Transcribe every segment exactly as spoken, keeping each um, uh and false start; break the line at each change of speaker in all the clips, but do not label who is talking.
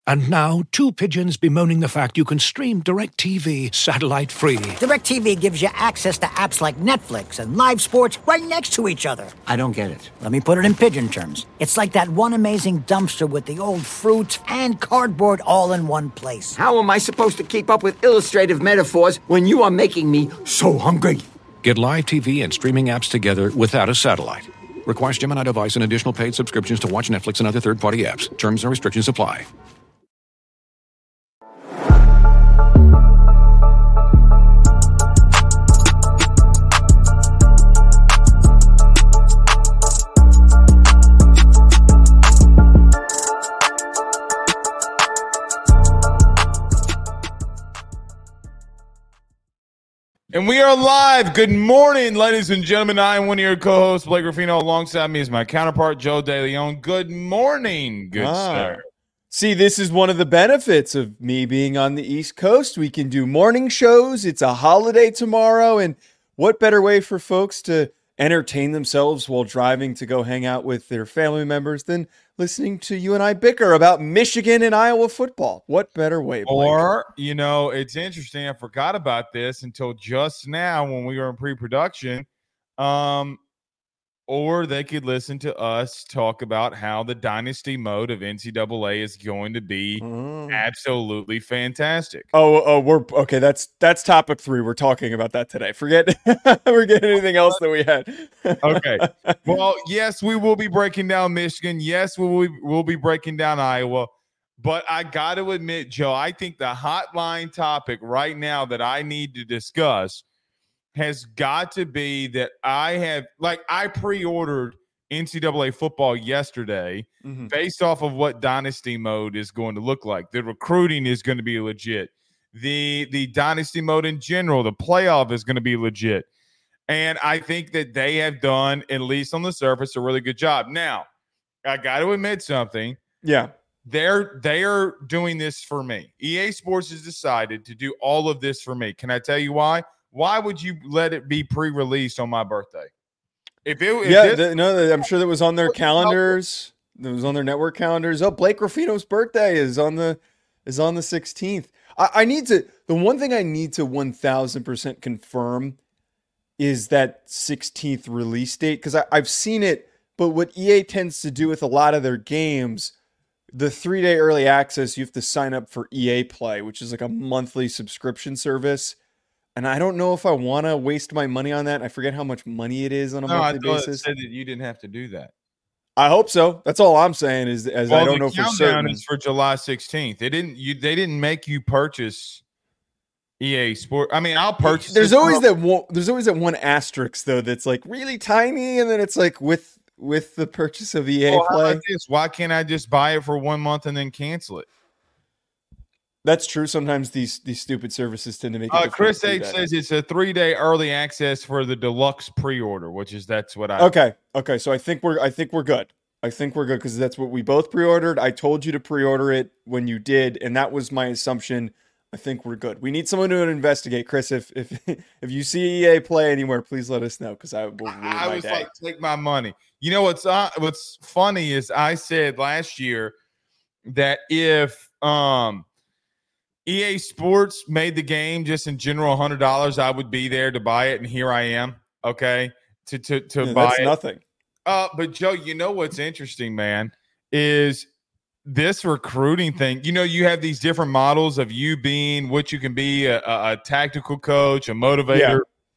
And now, two pigeons bemoaning the fact you can stream DirecTV satellite-free.
DirecTV gives you access to apps like Netflix and live sports right next to each other.
I don't get it.
Let me put it in pigeon terms. It's like that one amazing dumpster with the old fruit and cardboard all in one place.
How am I supposed to keep up with illustrative metaphors when you are making me so hungry?
Get live T V and streaming apps together without a satellite. Requires Gemini device and additional paid subscriptions to watch Netflix and other third-party apps. Terms and restrictions apply.
And we are live. Good morning, ladies and gentlemen. I am one of your co-hosts, Blake Ruffino. Alongside me is my counterpart, Joe DeLeon. Good morning, good ah. sir.
See, this is one of the benefits of me being on the East Coast. We can do morning shows. It's a holiday tomorrow. And what better way for folks to entertain themselves while driving to go hang out with their family members than listening to you and I bicker about Michigan and Iowa football? What better way, Blake?
Or, you know, it's interesting. I forgot about this until just now when we were in pre-production. Um, or they could listen to us talk about how the dynasty mode of N C double A is going to be mm. absolutely fantastic.
Oh, oh, we're okay. That's that's topic three. We're talking about that today. Forget forget anything else that we had.
Okay. Well, yes, we will be breaking down Michigan. Yes, we will we'll be breaking down Iowa. But I got to admit, Joe, I think the hotline topic right now that I need to discuss has got to be that I have, like, I pre-ordered N C double A football yesterday mm-hmm. based off of what dynasty mode is going to look like. The recruiting is going to be legit. The the dynasty mode in general, the playoff is going to be legit. And I think that they have done, at least on the surface, a really good job. Now, I got to admit something.
Yeah.
They're they are doing this for me. E A Sports has decided to do all of this for me. Can I tell you why? Why would you let it be pre-released on my birthday? If it, if
yeah,
this,
the, no, I'm sure that was on their calendars. It was on their network calendars. Oh, Blake Ruffino's birthday is on the is on the sixteenth. I, I need to. The one thing I need to one thousand percent confirm is that sixteenth release date, because I've seen it. But what E A tends to do with a lot of their games, the three-day early access, you have to sign up for E A Play, which is like a monthly subscription service. And I don't know if I want to waste my money on that. I forget how much money it is on a
no,
monthly
I
basis.
It said that you didn't have to do that.
I hope so. That's all I'm saying is as
well,
I don't know for certain.
The countdown is for July sixteenth. They didn't you they didn't make you purchase E A Sport. I mean, I'll purchase
There's always that one there's always that one asterisk though that's like really tiny, and then it's like with with the purchase of E A
well,
Play.
How about this? Why can't I just buy it for one month and then cancel it?
That's true. Sometimes these these stupid services tend to make it.
Uh, Chris H says it's a three day early access for the deluxe pre order, which is that's what I.
Okay, okay. So I think we're I think we're good. I think we're good because that's what we both pre ordered. I told you to pre order it when you did, and that was my assumption. I think we're good. We need someone to investigate, Chris. If if if you see E A Play anywhere, please let us know because I will. Ruin
I
my
was
day.
like, take my money. You know what's uh, what's funny is I said last year that if um. E A Sports made the game just in general one hundred dollars, I would be there to buy it, and here I am, okay, to to to
yeah,
buy
that's
it.
nothing.
Uh, but, Joe, you know what's interesting, man, is this recruiting thing. You know, you have these different models of you being what you can be, a, a, a tactical coach, a motivator, yeah.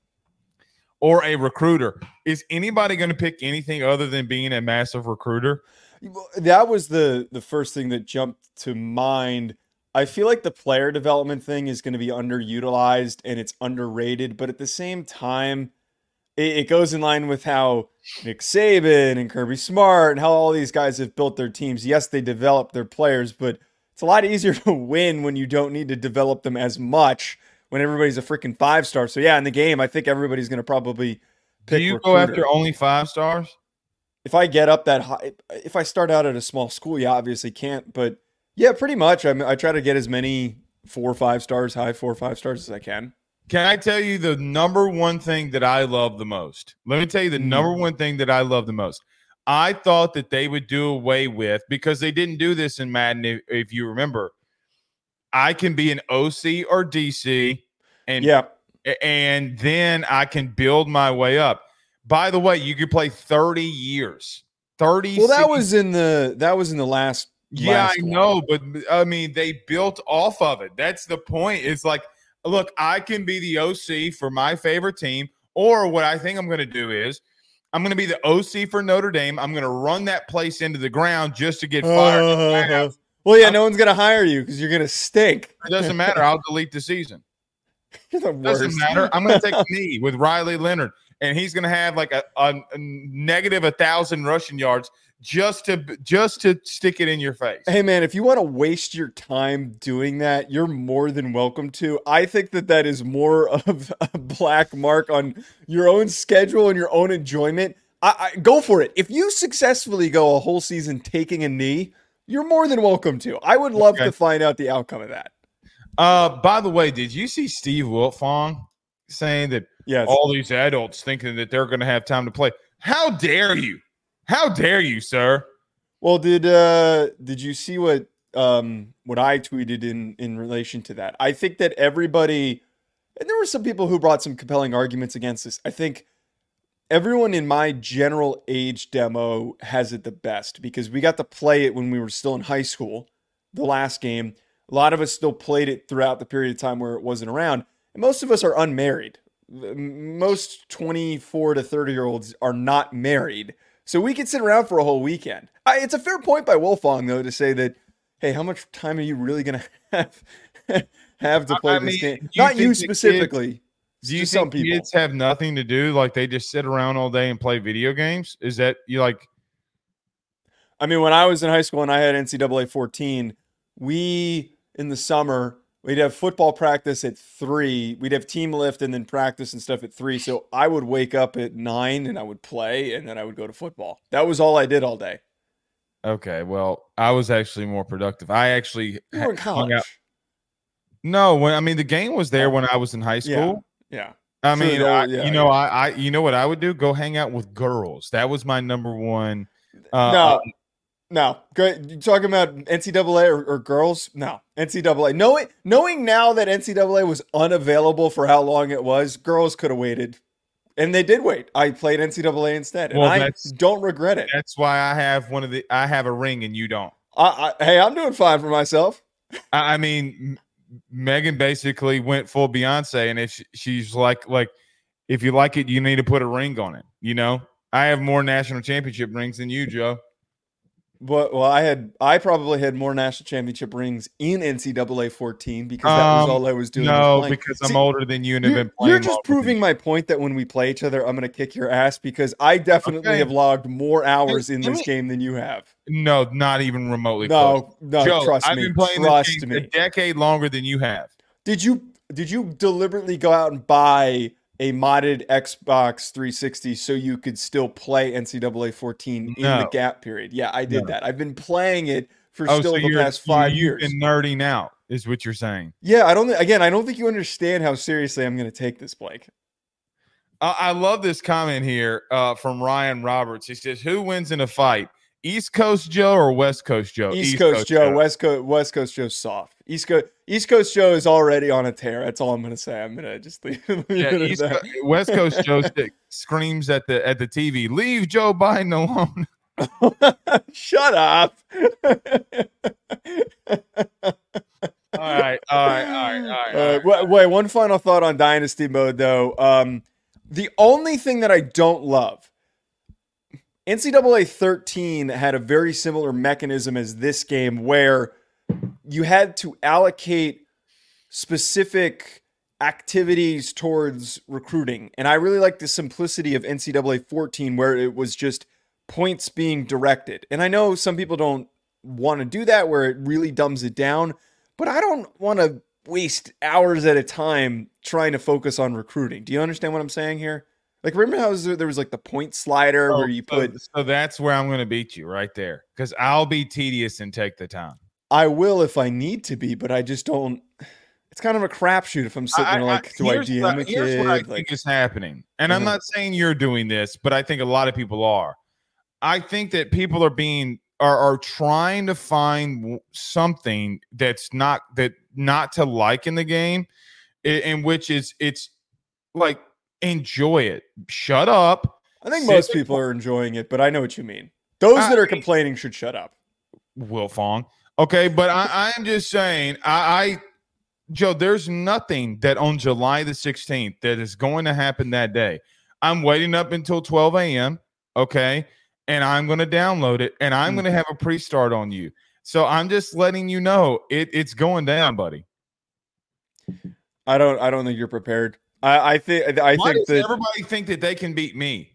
or a recruiter. Is anybody going to pick anything other than being a massive recruiter?
That was the the first thing that jumped to mind. I feel like the player development thing is going to be underutilized and it's underrated, but at the same time, it, it goes in line with how Nick Saban and Kirby Smart and how all these guys have built their teams. Yes, they develop their players, but it's a lot easier to win when you don't need to develop them as much when everybody's a freaking five star. So yeah, in the game, I think everybody's going to probably pick
Do you
recruiter.
go after only five stars?
If I get up that high, if I start out at a small school, yeah, obviously can't, but yeah, pretty much. I mean, I try to get as many four or five stars, high four or five stars as I can.
Can I tell you the number one thing that I love the most? Let me tell you the mm. number one thing that I love the most. I thought that they would do away with, because they didn't do this in Madden, if, if you remember. I can be an O C or D C, and
yeah,
and then I can build my way up. By the way, you could play thirty years. thirty
Well, that was in the that was in the last.
Yeah,
last
I
one.
know, but I mean, they built off of it. That's the point. It's like, look, I can be the O C for my favorite team, or what I think I'm going to do is I'm going to be the O C for Notre Dame. I'm going to run that place into the ground just to get fired.
Uh, well, yeah, I'm, no one's going to hire you because you're going to stink.
It doesn't matter. I'll delete the season.
You're the worst.
Doesn't matter. I'm going to take a knee with Riley Leonard, and he's going to have like a, a, a negative a thousand rushing yards just to just to stick it in your face.
Hey, man, if you want to waste your time doing that, you're more than welcome to. I think that that is more of a black mark on your own schedule and your own enjoyment. I, I go for it. If you successfully go a whole season taking a knee, you're more than welcome to. I would love
Okay.
to find out the outcome of that.
Uh, by the way, did you see Steve Wiltfong saying that
Yes.
all these adults thinking that they're going to have time to play? How dare you? How dare you, sir?
Well, did uh did you see what um what I tweeted in in relation to that? I think that everybody, and there were some people who brought some compelling arguments against this. I think everyone in my general age demo has it the best because we got to play it when we were still in high school, the last game. A lot of us still played it throughout the period of time where it wasn't around. And most of us are unmarried. Most twenty-four to thirty year olds are not married. So we could sit around for a whole weekend. I, it's a fair point by Wolfong, though, to say that, hey, how much time are you really going to have have to play
I
this
mean,
game?
do you
Not
think
you
the
specifically.
kids-
It's
Do you
just
think
some people.
kids have nothing to do? Like they just sit around all day and play video games? Is that you like?
I mean, when I was in high school and I had N C double A fourteen, we, in the summer, we'd have football practice at three. We'd have team lift and then practice and stuff at three. So I would wake up at nine and I would play and then I would go to football. That was all I did all day.
Okay, well, I was actually more productive. I actually
You were in
hung
college.
out- No, when I mean the game was there when I was in high
Yeah.
school.
Yeah.
I
Sure,
mean,
though,
I,
yeah,
you know,
yeah.
I, I, you know what I would do? Go hang out with girls. That was my number one. Uh,
no, no. Go, you talking about N C double A or, or girls? No, N C double A. Knowing, knowing now that N C double A was unavailable for how long it was, girls could have waited. And they did wait. I played N C double A instead. And
Well,
I
that's-
don't regret it.
That's why I have one of the. I have a ring and you don't.
I, I, hey, I'm doing fine for myself.
I, I mean, M- Megan basically went full Beyonce, and if she, she's like, like, if you like it, you need to put a ring on it. You know, I have more national championship rings than you, Joe.
But well, I had I probably had more national championship rings in N C double A fourteen because that was
Um,
all I was doing.
No,
was playing.
because I'm
See,
older than you and have
You're,
been playing.
you're just
longer than
proving
you.
my point that when we play each other, I'm going to kick your ass because I definitely
Okay.
have logged more hours in
Let
this
me-
game than you have.
No, not even remotely close.
No, no,
Joe,
trust
I've
me.
been playing
Trust
this game
me.
a decade longer than you have.
Did you did you deliberately go out and buy a modded Xbox three sixty so you could still play N C double A fourteen in the
No.
gap period? Yeah, I did
No.
that. I've been playing it for
Oh,
still
so
the
you're
past five
you,
years.
You've been nerding out, is what you're saying.
Yeah, I don't. thi- Again, I don't think you understand how seriously I'm going to take this, Blake.
Uh, I love this comment here uh, from Ryan Roberts. He says, "Who wins in a fight, East Coast Joe or West Coast Joe?"
East, Coast, Joe, West Coast, West Coast Joe's soft. East Coast, East Coast Joe is already on a tear. That's all I'm going to say. I'm going to just leave, leave
Yeah,
it at
East
that.
Co- West Coast Joe st- screams at the at the T V, "Leave Joe Biden alone."
Shut up.
All right, all right, all right, all right.
Uh, wait, wait, one final thought on Dynasty mode, though. Um, the only thing that I don't love, N C double A thirteen had a very similar mechanism as this game where you had to allocate specific activities towards recruiting. And I really like the simplicity of N C double A fourteen where it was just points being directed. And I know some people don't want to do that where it really dumbs it down, but I don't want to waste hours at a time trying to focus on recruiting. Do you understand what I'm saying here? Like, remember how there was like the point slider
So-
where you
so-
put,
so that's where I'm going to beat you right there because I'll be tedious and take the time.
I will if I need to be, but I just don't. It's kind of a crapshoot if I'm sitting there like, do I
here's
D M
what,
a
here's what I
kid?
think
Like,
is happening, and I'm
Mhm.
not saying you're doing this, but I think a lot of people are. I think that people are being are, are trying to find something that's not that not to like in the game, in, in which is it's like enjoy it. Shut up.
I think most people are enjoying it, but I know what you mean. Those I, that are complaining should shut up.
Will Fong. Okay, but I, I'm just saying, I, I Joe, there's nothing that on July the sixteenth that is going to happen that day. I'm waiting up until twelve a.m., okay, and I'm going to download it, and I'm mm. going to have a pre-start on you. So I'm just letting you know it, it's going down, buddy.
I don't I don't think you're prepared. I, I think I
Why
think
does
that
everybody think that they can beat me.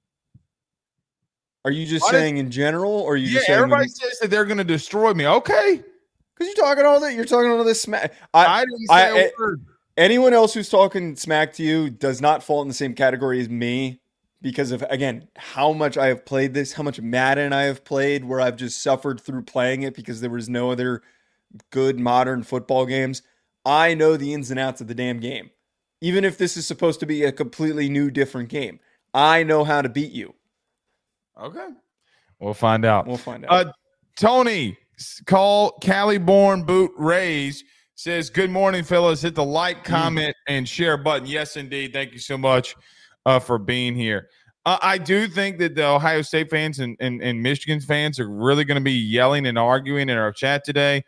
Are you just
Why
saying
does,
in general, or are you
yeah,
just saying
everybody
when,
says that they're going to destroy me. Okay.
Because you're talking all that, you're talking all this smack. I,
I didn't say
I,
a
I,
word.
Anyone else who's talking smack to you does not fall in the same category as me because of, again, how much I have played this, how much Madden I have played, where I've just suffered through playing it because there was no other good modern football games. I know the ins and outs of the damn game. Even if this is supposed to be a completely new, different game, I know how to beat you.
Okay. We'll find out.
We'll find out.
Uh, Tony, call Cali born boot Rays says, good morning, fellas. Hit the like, comment, mm. and share button. Yes, indeed. Thank you so much uh, for being here. Uh, I do think that the Ohio State fans and, and, and Michigan fans are really going to be yelling and arguing in our chat today.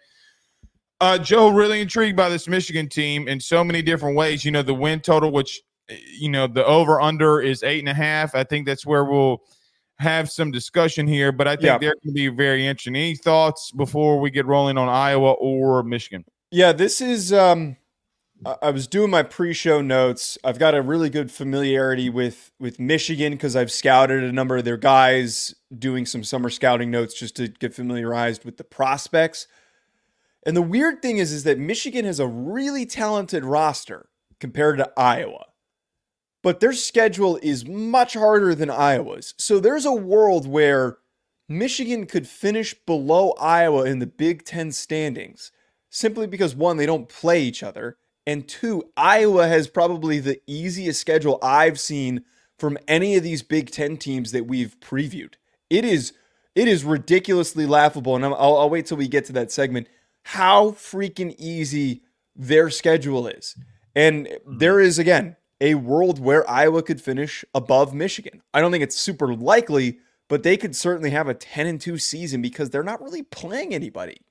Uh, Joe, really intrigued by this Michigan team in so many different ways. You know, the win total, which, you know, the over-under is eight and a half. I think that's where we'll have some discussion here, but I think yeah. they're going to be very interesting. Any thoughts before we get rolling on Iowa or Michigan?
Yeah, this is um, – I was doing my pre-show notes. I've got a really good familiarity with, with Michigan because I've scouted a number of their guys, doing some summer scouting notes just to get familiarized with the prospects. And the weird thing is, is that Michigan has a really talented roster compared to Iowa. But their schedule is much harder than Iowa's. So there's a world where Michigan could finish below Iowa in the Big Ten standings simply because, one, they don't play each other, and two, Iowa has probably the easiest schedule I've seen from any of these Big Ten teams that we've previewed. It is it is ridiculously laughable, and I'll, I'll wait till we get to that segment, how freaking easy their schedule is. And there is, again, a world where Iowa could finish above Michigan. I don't think it's super likely, but they could certainly have a ten and two season because they're not really playing anybody.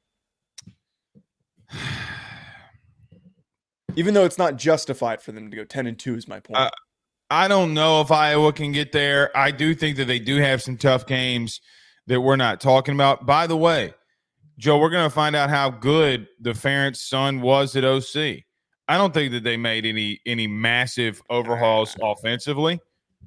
Even though it's not justified for them to go ten and two is my point.
Uh, I don't know if Iowa can get there. I do think that they do have some tough games that we're not talking about. By the way, Joe, we're going to find out how good the Ferentz son was at O C. I don't think that they made any any massive overhauls offensively.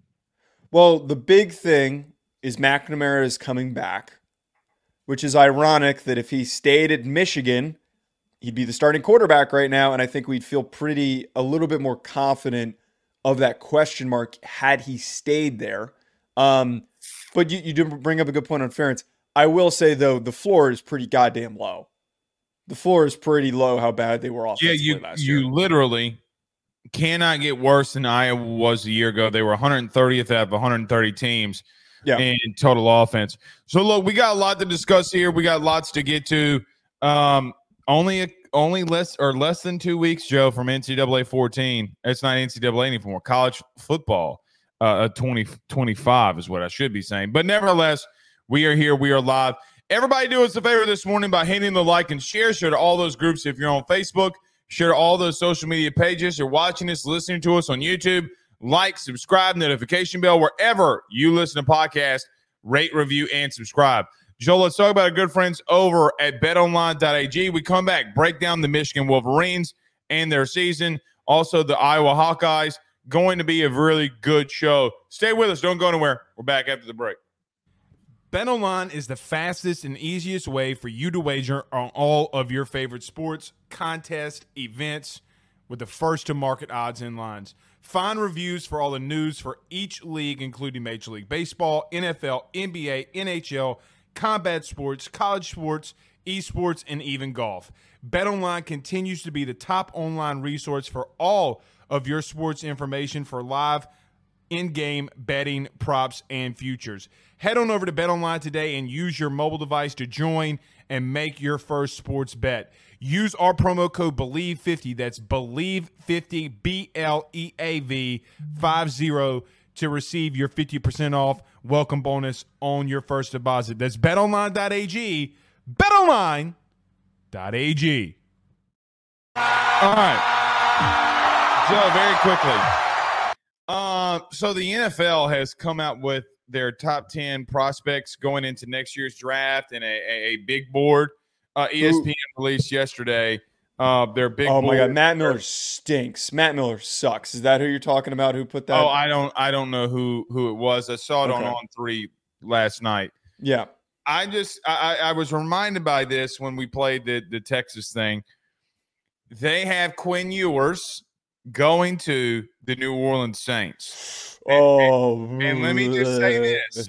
Well, the big thing is McNamara is coming back, which is ironic that if he stayed at Michigan, he'd be the starting quarterback right now, and I think we'd feel pretty a little bit more confident of that question mark had he stayed there. Um, but you, you do bring up a good point on Ferentz. I will say, though, the floor is pretty goddamn low. The floor is pretty low how bad they were offensively
yeah, you,
last year.
You literally cannot get worse than Iowa was a year ago. They were one hundred thirtieth out of one hundred thirty teams
yeah.
in total offense. So, look, we got a lot to discuss here. We got lots to get to. Um, only a, only less or less than two weeks, Joe, from N C double A fourteen. It's not N C double A anymore. College football uh, twenty twenty-five is what I should be saying. But nevertheless, we are here. We are live. Everybody do us a favor this morning by hitting the like and share. Share to all those groups if you're on Facebook. Share to all those social media pages. You're watching us, listening to us on YouTube. Like, subscribe, notification bell, wherever you listen to podcasts. Rate, review, and subscribe. Joe, let's talk about our good friends over at bet online dot a g. We come back, break down the Michigan Wolverines and their season. Also, the Iowa Hawkeyes. Going to be a really good show. Stay with us. Don't go anywhere. We're back after the break. BetOnline is the fastest and easiest way for you to wager on all of your favorite sports, contests, events with the first-to-market odds and lines. Find reviews for all the news for each league, including Major League Baseball, N F L, N B A, N H L, combat sports, college sports, esports, and even golf. BetOnline continues to be the top online resource for all of your sports information for live in-game betting, props, and futures. Head on over to BetOnline today and use your mobile device to join and make your first sports bet. Use our promo code believe fifty. That's believe fifty, B L E A V fifty, to receive your fifty percent off welcome bonus on your first deposit. That's bet online dot a g, bet online dot a g. All right. Joe, very quickly. Uh, so the N F L has come out with their top ten prospects going into next year's draft and a, a, a big board. Uh, E S P N Ooh. released yesterday uh, their big
oh
board.
my God, Matt Miller stinks. Matt Miller sucks. Is that who you're talking about? Who put that?
Oh, I don't, I don't know who who it was. I saw it okay. on On Three last night.
Yeah,
I just, I, I was reminded by this when we played the the Texas thing. They have Quinn Ewers going to the New Orleans Saints. And,
oh,
and, and let me just say this: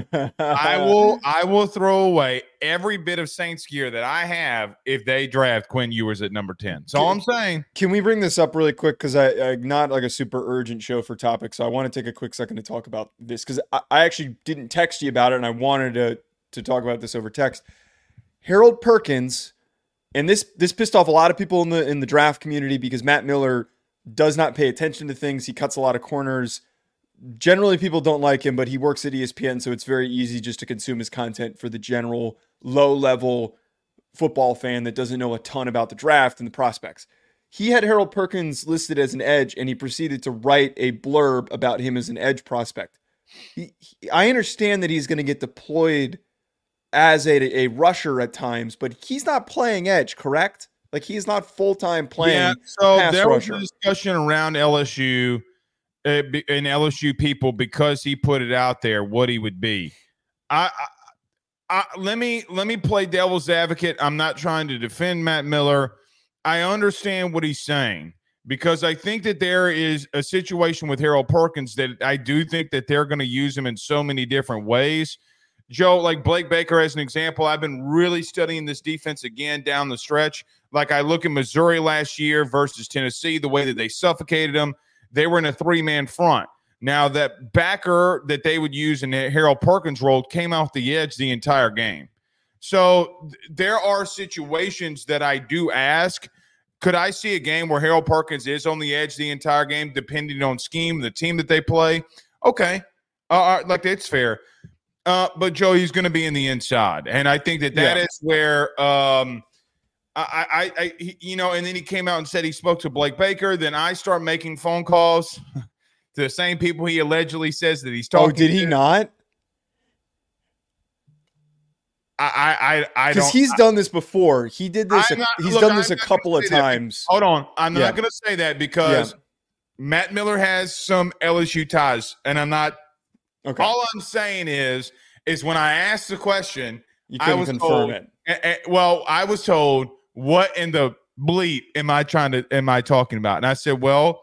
I will, I will throw away every bit of Saints gear that I have if they draft Quinn Ewers at number ten. So all I'm saying. Can
we bring this up really quick because I, I not like a super urgent show for topics, so I want to take a quick second to talk about this because I, I actually didn't text you about it, and I wanted to to talk about this over text. Harold Perkins, and this this pissed off a lot of people in the in the draft community because Matt Miller does not pay attention to things. He cuts a lot of corners. Generally, people don't like him, but he works at E S P N, so it's very easy just to consume his content for the general low-level football fan that doesn't know a ton about the draft and the prospects. He had Harold Perkins listed as an edge, and he proceeded to write a blurb about him as an edge prospect. He, he, I understand that he's going to get deployed as a, a rusher at times, but he's not playing edge, correct? Like, he's not full-time playing
Yeah, so
pass
there
rusher.
was a discussion around L S U uh, and L S U people because he put it out there what he would be. I, I, I let me let me play devil's advocate. I'm not trying to defend Matt Miller. I understand what he's saying because I think that there is a situation with Harold Perkins that I do think that they're going to use him in so many different ways. Joe, like Blake Baker as an example, I've been really studying this defense again down the stretch. Like I look at Missouri last year versus Tennessee, the way that they suffocated them. They were in a three-man front. Now, that backer that they would use in the Harold Perkins role came off the edge the entire game. So th- there are situations that I do ask, could I see a game where Harold Perkins is on the edge the entire game, depending on scheme, the team that they play? Okay. Uh, like, it's fair. Uh, but, Joe, he's going to be in the inside. And I think that that yeah. is where um, – I, I, I, you know, and then he came out and said he spoke to Blake Baker. Then I start making phone calls to the same people he allegedly says that he's talking to.
Oh, did he
to.
not?
I, I, I don't.
Because he's I, done this before. He did this. A,
not,
he's
look,
done
I'm
this a couple of times.
That. Hold on. I'm
yeah.
not going to say that because yeah. Matt Miller has some L S U ties, and I'm not. Okay. All I'm saying is, is when I asked the question,
you couldn't
I was
confirm
told,
it.
Uh, uh, well, I was told, what in the bleep am I trying to am I talking about? And I said, well,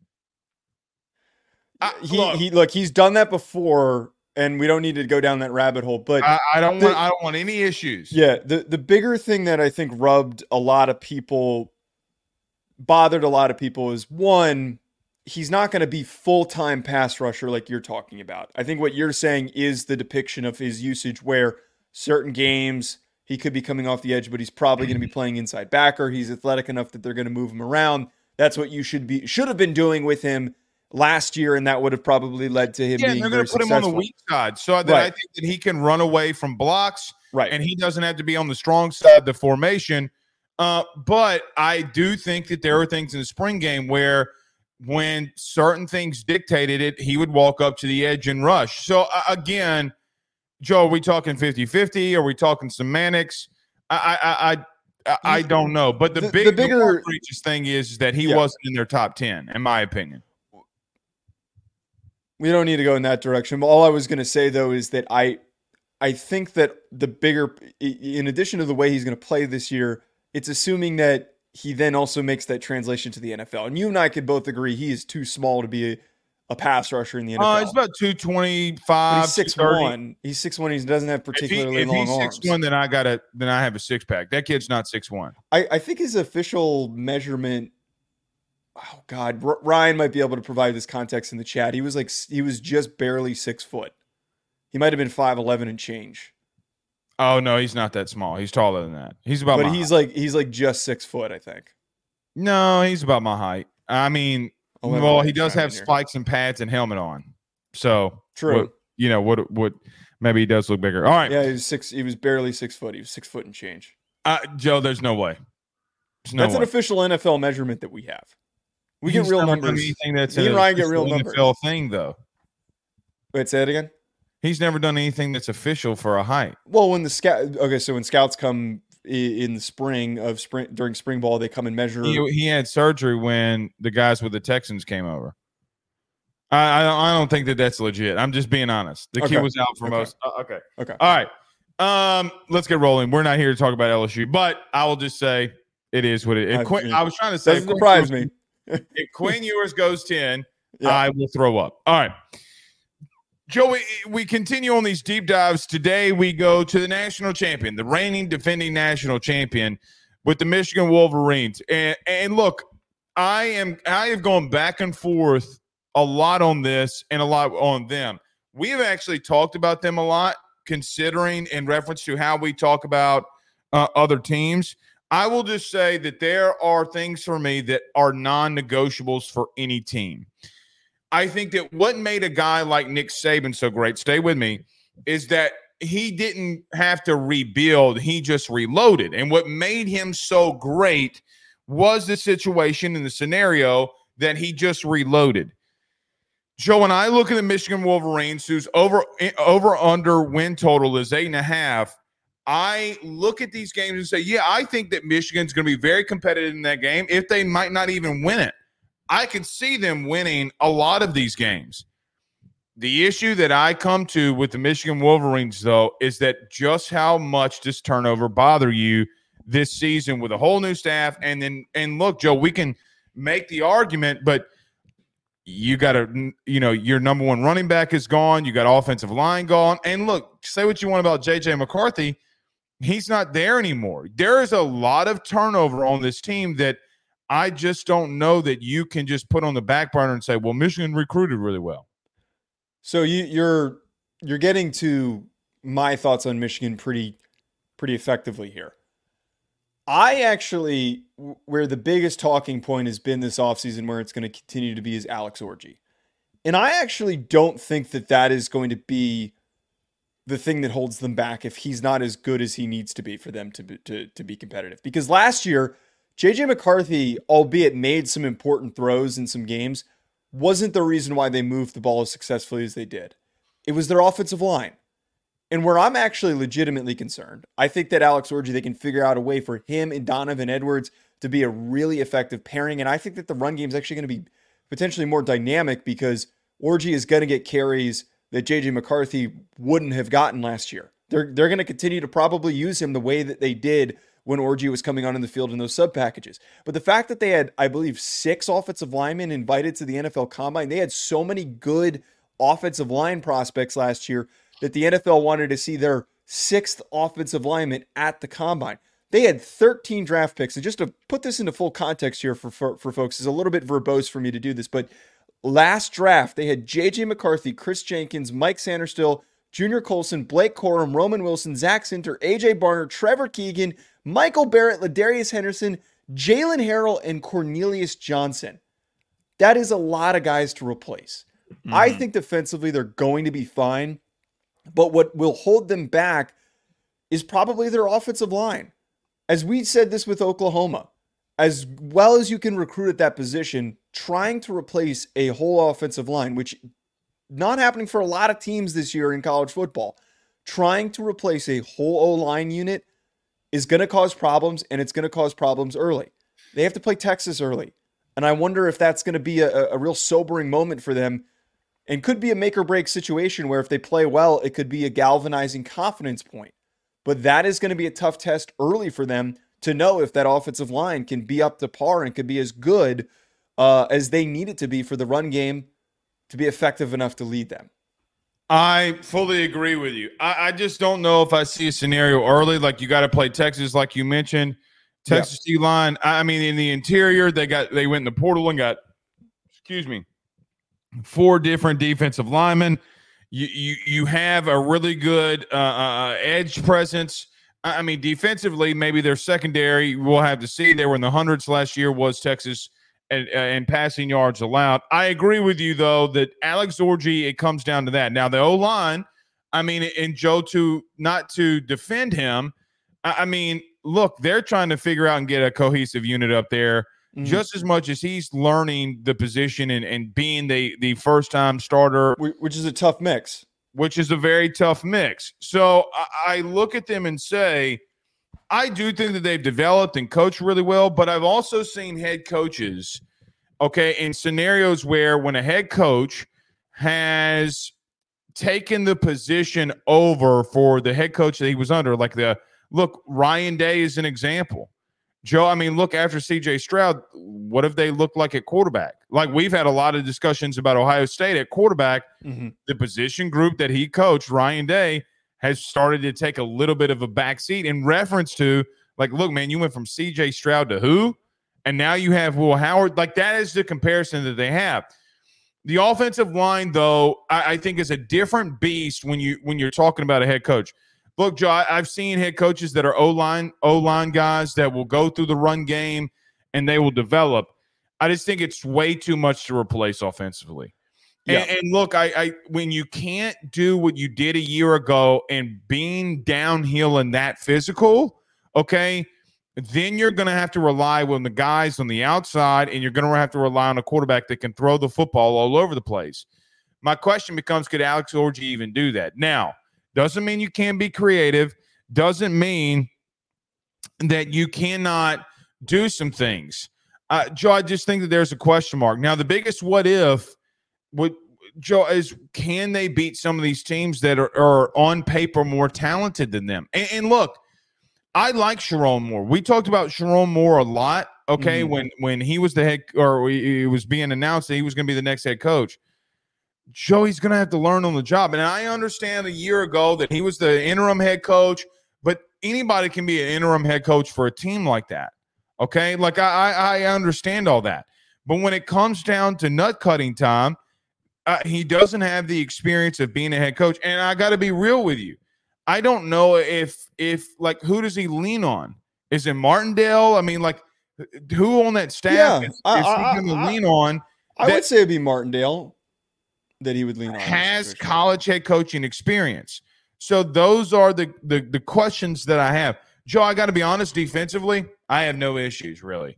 I,
he
look,
he look, he's done that before, and we don't need to go down that rabbit hole. But
I, I don't
the,
want I don't want any issues.
Yeah, the the bigger thing that I think rubbed a lot of people, bothered a lot of people is one, he's not going to be full-time pass rusher like you're talking about. I think what you're saying is the depiction of his usage where certain games he could be coming off the edge, but he's probably going to be playing inside backer. He's athletic enough that they're going to move him around. That's what you should be should have been doing with him last year, and that would have probably led to him
yeah,
being
they're
very
going to put
successful.
him on the weak side, so that right. I think that he can run away from blocks,
right?
And he doesn't have to be on the strong side of the formation. Uh, but I do think that there are things in the spring game where, when certain things dictated it, he would walk up to the edge and rush. So uh, again. Joe, are we talking fifty-fifty? Are we talking semantics? I I I, I don't know. But the, the big, the bigger the thing is that he yeah. wasn't in their top ten, in my opinion.
We don't need to go in that direction. But all I was going to say, though, is that I I think that the bigger, in addition to the way he's going to play this year, it's assuming that he then also makes that translation to the N F L. And you and I could both agree he is too small to be a a pass rusher in the N F L.
Uh, he's about two twenty-five.
He's six one. He's six one. He doesn't have particularly
if he,
long
if he's
arms.
six one, then I got a then I have a six pack. That kid's not six one.
I, I think his official measurement oh God, R- Ryan might be able to provide this context in the chat. He was like, he was just barely six foot. He might have been five eleven and change.
Oh no, he's not that small. He's taller than that. He's about.
But
my
he's
height.
like, he's like just six foot, I think.
No, he's about my height. I mean,
I'll let
well,
Ryan
he does
chime
have
in here.
spikes and pads and helmet on. So
True.
what- you know what? What? Maybe he does look bigger. All right.
Yeah, he was six. He was barely six foot. He was six foot and change.
Uh, Joe, there's no way. There's no
That's
way.
an official N F L measurement that we have. We
He's
get real
never done
numbers.
Anything that's
Me
an
and Ryan get real
official
numbers.
N F L thing, though.
Wait, say it again.
He's never done anything that's official for a height.
Well, when the scout, okay, so when scouts come i- in the spring of spring during spring ball, they come and measure.
He, he had surgery when the guys with the Texans came over. I, I, don't, I don't think that that's legit. I'm just being honest. The
Okay.
kid was out for
Okay.
most. Uh, okay.
Okay.
All right. Um, let's get rolling. We're not here to talk about L S U, but I will just say it is what it is.
I-
Quinn, I was trying to say,
Doesn't
Quinn
surprise
Ewers-
me.
if Quinn Ewers goes ten,
Yeah.
I will throw up. All right. Joey, we continue on these deep dives. Today we go to the national champion, the reigning defending national champion with the Michigan Wolverines. And and look, I am I have gone back and forth a lot on this and a lot on them. We have actually talked about them a lot, considering in reference to how we talk about uh, other teams. I will just say that there are things for me that are non-negotiables for any team. I think that what made a guy like Nick Saban so great, stay with me, is that he didn't have to rebuild. He just reloaded. And what made him so great was the situation and the scenario that he just reloaded. Joe, when I look at the Michigan Wolverines, whose over, over under win total is eight and a half, I look at these games and say, yeah, I think that Michigan's going to be very competitive in that game if they might not even win it. I can see them winning a lot of these games. The issue that I come to with the Michigan Wolverines, though, is that just how much does turnover bother you this season with a whole new staff? And then, and look, Joe, we can make the argument, but you got to, you know, your number one running back is gone. You got offensive line gone. And look, say what you want about J J McCarthy. He's not there anymore. There is a lot of turnover on this team that I just don't know that you can just put on the back burner and say, well, Michigan recruited really well.
So you, you're you're getting to my thoughts on Michigan pretty pretty effectively here. I actually, where the biggest talking point has been this offseason, where it's going to continue to be, is Alex Orji. And I actually don't think that that is going to be the thing that holds them back if he's not as good as he needs to be for them to be, to, to be competitive. Because last year, J J McCarthy, albeit made some important throws in some games, wasn't the reason why they moved the ball as successfully as they did. It was their offensive line. And where I'm actually legitimately concerned, I think that Alex Orji, they can figure out a way for him and Donovan Edwards to be a really effective pairing. And I think that the run game is actually going to be potentially more dynamic because Orji is going to get carries that J J McCarthy wouldn't have gotten last year. They're, they're going to continue to probably use him the way that they did when Orji was coming on in the field in those sub packages. But the fact that they had, I believe, six offensive linemen invited to the N F L Combine, they had so many good offensive line prospects last year that the N F L wanted to see their sixth offensive lineman at the Combine. They had thirteen draft picks. And just to put this into full context here for, for, for folks, it's a little bit verbose for me to do this, but last draft, they had J J McCarthy, Chris Jenkins, Mike Sanderstill, Junior Colson, Blake Corum, Roman Wilson, Zach Sinter, A J Barner, Trevor Keegan, Michael Barrett, Ladarius Henderson, Jalen Harrell, and Cornelius Johnson. That is a lot of guys to replace. Mm-hmm. I think defensively they're going to be fine, but what will hold them back is probably their offensive line. As we said this with Oklahoma, as well as you can recruit at that position, trying to replace a whole offensive line, which not happening for a lot of teams this year in college football, trying to replace a whole O-line unit is going to cause problems, and it's going to cause problems early. They have to play Texas early. And I wonder if that's going to be a, a real sobering moment for them and could be a make or break situation where if they play well, it could be a galvanizing confidence point. But that is going to be a tough test early for them to know if that offensive line can be up to par and could be as good uh, as they need it to be for the run game to be effective enough to lead them.
I fully agree with you. I, I just don't know if I see a scenario early, like you got to play Texas, like you mentioned. Texas D line. I mean, in the interior, they got they went in the portal and got, excuse me, four different defensive linemen. You you you have a really good uh, uh, edge presence. I mean, defensively, maybe their secondary, we'll have to see. They were in the hundreds last year, was Texas, and, and passing yards allowed. I agree with you, though, that Alex Orji, it comes down to that. Now, the O-line, I mean, and Joe, to not to defend him, I, I mean, look, they're trying to figure out and get a cohesive unit up there mm-hmm. just as much as he's learning the position and, and being the, the first-time starter.
Which is a tough mix.
Which is a very tough mix. So I, I look at them and say, I do think that they've developed and coached really well, but I've also seen head coaches, okay, in scenarios where when a head coach has taken the position over for the head coach that he was under, like the, look, Ryan Day is an example. Joe, I mean, look, after C J Stroud, what have they looked like at quarterback? Like, we've had a lot of discussions about Ohio State at quarterback. Mm-hmm. The position group that he coached, Ryan Day, has started to take a little bit of a backseat in reference to, like, look, man, you went from C J Stroud to who? And now you have Will Howard. Like, that is the comparison that they have. The offensive line, though, I, I think is a different beast when, you, when you're talking about a head coach. Look, Joe, I've seen head coaches that are O-line, O-line guys that will go through the run game and they will develop. I just think it's way too much to replace offensively. Yeah. And, and look, I, I when you can't do what you did a year ago and being downhill and that physical, okay, then you're going to have to rely on the guys on the outside, and you're going to have to rely on a quarterback that can throw the football all over the place. My question becomes, could Alex Orji even do that? Now, doesn't mean you can't be creative. Doesn't mean that you cannot do some things. Uh, Joe, I just think that there's a question mark. Now, the biggest what if, would, Joe, is can they beat some of these teams that are, are on paper more talented than them? And, and look, I like Sharon Moore. We talked about Sharon Moore a lot, okay, mm-hmm. when, when he was the head – or it was being announced that he was going to be the next head coach. Joey's going to have to learn on the job. And I understand a year ago that he was the interim head coach, but anybody can be an interim head coach for a team like that, okay? Like, I, I understand all that. But when it comes down to nut cutting time, uh, he doesn't have the experience of being a head coach. And I got to be real with you. I don't know if, if like, who does he lean on? Is it Martindale? I mean, like, who on that staff
yeah,
is, is
I,
he going to lean on?
I would say it'd be Martindale. That he would lean on.
Has college head coaching experience. So those are the, the the questions that I have. Joe, I got to be honest, defensively, I have no issues, really.